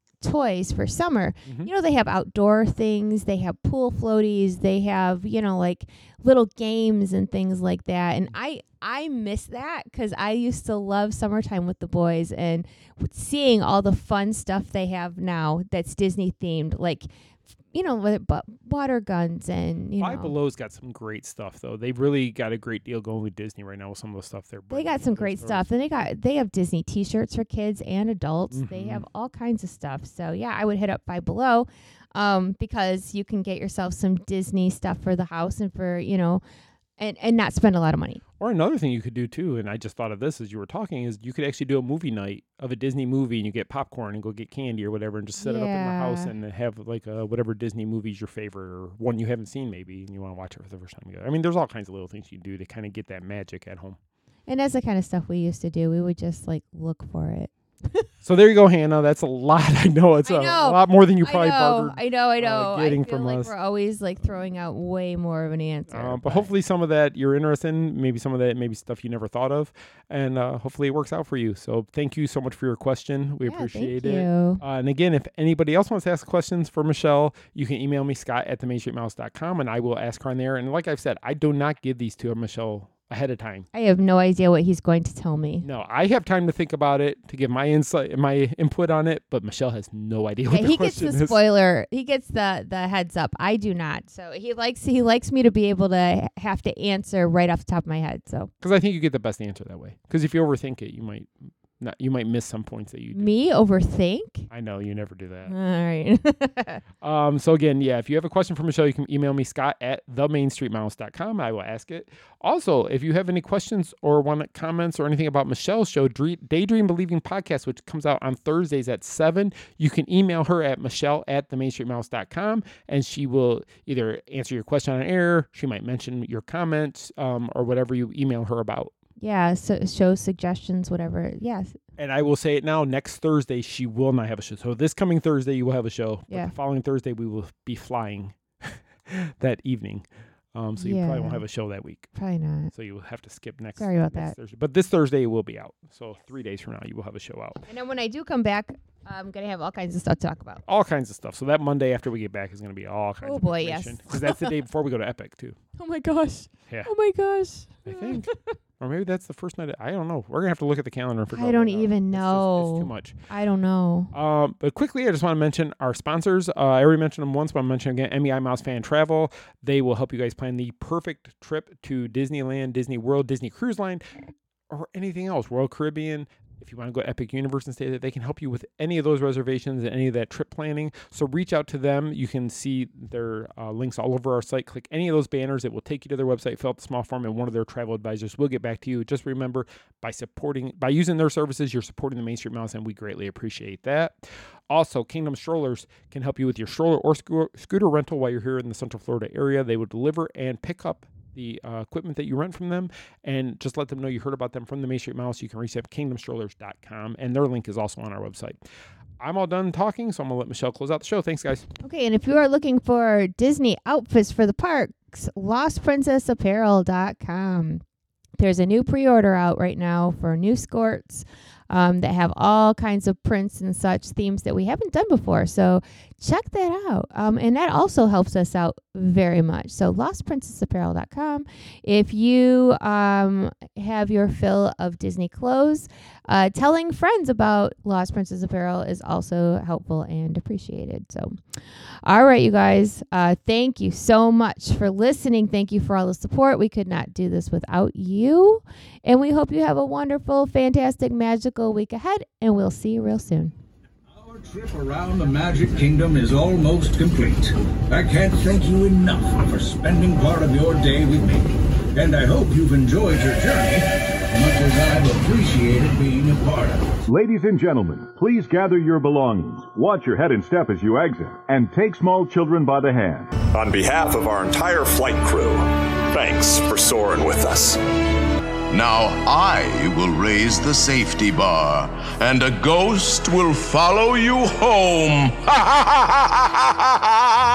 B: toys for summer.
A: Mm-hmm.
B: You know, they have outdoor things, they have pool floaties, they have, you know, like little games and things like that. And I I miss that because I used to love summertime with the boys, and seeing all the fun stuff they have now that's Disney themed, like, you know, with but water guns and, you
A: Five
B: know.
A: Below's got some great stuff though. They've really got a great deal going with Disney right now with some of the stuff they're
B: They got some great
A: stores.
B: stuff. Then they got they have Disney T-shirts for kids and adults.
A: Mm-hmm.
B: They have all kinds of stuff. So yeah, I would hit up Five Below, um, because you can get yourself some Disney stuff for the house and for, you know, and and not spend a lot of money.
A: Or another thing you could do too, and I just thought of this as you were talking, is you could actually do a movie night of a Disney movie, and you get popcorn and go get candy or whatever, and just set
B: yeah.
A: it up in the house and have like a, whatever Disney movie's your favorite or one you haven't seen maybe, and you want to watch it for the first time together. I mean, there's all kinds of little things you can do to kind of get that magic at home.
B: And that's the kind of stuff we used to do. We would just like look for it.
A: So there you go, Hannah. That's a lot. I know it's
B: I
A: a,
B: know.
A: a lot more than you
B: I
A: probably
B: know,
A: bartered.
B: I know, I know.
A: Uh,
B: I
A: getting
B: feel
A: from
B: like
A: us.
B: we're always like throwing out way more of an answer.
A: Um, but, but hopefully some of that you're interested in, maybe some of that, maybe stuff you never thought of, and uh, hopefully it works out for you. So thank you so much for your question. We
B: yeah,
A: appreciate
B: thank
A: it.
B: You.
A: Uh, and again, if anybody else wants to ask questions for Michelle, you can email me, Scott at the main street mouse dot com, and I will ask her on there. And like I've said, I do not give these to Michelle ahead of time.
B: I have no idea what he's going to tell me.
A: No, I have time to think about it, to give my insight, my input on it, but Michelle has no idea what
B: yeah,
A: the
B: he
A: question
B: gets the
A: is.
B: spoiler. He gets the the heads up. I do not. So he likes he likes me to be able to have to answer right off the top of my head. So
A: because I think you get the best answer that way. Because if you overthink it, you might not, you might miss some points that you do.
B: Me overthink?
A: I know you never do that.
B: All right.
A: um. So again, yeah, if you have a question for Michelle, you can email me, Scott at the main street mouse dot com. I will ask it. Also, if you have any questions or want comments or anything about Michelle's show, Daydream Believing Podcast, which comes out on Thursdays at seven, you can email her at Michelle at the main street mouse dot com, and she will either answer your question on air, she might mention your comments, um, or whatever you email her about.
B: Yeah, so show suggestions, whatever. Yes.
A: And I will say it now, next Thursday, she will not have a show. So this coming Thursday, you will have a show.
B: Yeah.
A: But the following Thursday, we will be flying that evening. Um, so you
B: yeah.
A: probably won't have a show that week.
B: Probably not.
A: So you will have to skip next,
B: Sorry about
A: next
B: that.
A: Thursday. But this Thursday, it will be out. So three days from now, you will have a show out.
B: And then when I do come back, I'm going to have all kinds of stuff to talk about.
A: All kinds of stuff. So that Monday after we get back is going to be all kinds
B: oh
A: of
B: boy,
A: information.
B: yes.
A: Because that's the day before we go to Epic, too.
B: Oh, my gosh.
A: Yeah.
B: Oh, my gosh.
A: I think. Or maybe that's the first night. I don't know. We're going to have to look at the calendar and figure
B: I
A: out.
B: don't
A: what, uh,
B: even
A: it's
B: know.
A: Just, it's too much.
B: I don't know.
A: Um, but quickly, I just want to mention our sponsors. Uh, I already mentioned them once, but I'm mentioning again, M E I Mouse Fan Travel. They will help you guys plan the perfect trip to Disneyland, Disney World, Disney Cruise Line, or anything else, Royal Caribbean. If you want to go to Epic Universe and stay there, they can help you with any of those reservations and any of that trip planning. So reach out to them. You can see their uh, links all over our site. Click any of those banners. It will take you to their website, fill out the small form, and one of their travel advisors will get back to you. Just remember, by supporting, by using their services, you're supporting the Main Street Mouse, and we greatly appreciate that. Also, Kingdom Strollers can help you with your stroller or sco- scooter rental while you're here in the Central Florida area. They will deliver and pick up the uh, equipment that you rent from them, and just let them know you heard about them from the Main Street Mouse. You can reach them at kingdom strollers dot com, and their link is also on our website. I'm all done talking, so I'm going to let Michelle close out the show. Thanks, guys.
B: Okay, and if you are looking for Disney outfits for the parks, lost princess apparel dot com. There's a new pre-order out right now for new skirts, um, that have all kinds of prints and such themes that we haven't done before. So check that out. Um, and that also helps us out very much. So lost princess apparel dot com. If you um, have your fill of Disney clothes, uh, telling friends about Lost Princess Apparel is also helpful and appreciated. So, all right, you guys, uh, thank you so much for listening. Thank you for all the support. We could not do this without you. And we hope you have a wonderful, fantastic, magical week ahead. And we'll see you real soon.
J: Trip around the Magic Kingdom is almost complete. I can't thank you enough for spending part of your day with me. And I hope you've enjoyed your journey as much as I've appreciated being a part of it.
K: Ladies and gentlemen, please gather your belongings, watch your head and step as you exit, and take small children by the hand.
F: On behalf of our entire flight crew, thanks for soaring with us.
D: Now I will raise the safety bar, and a ghost will follow you home.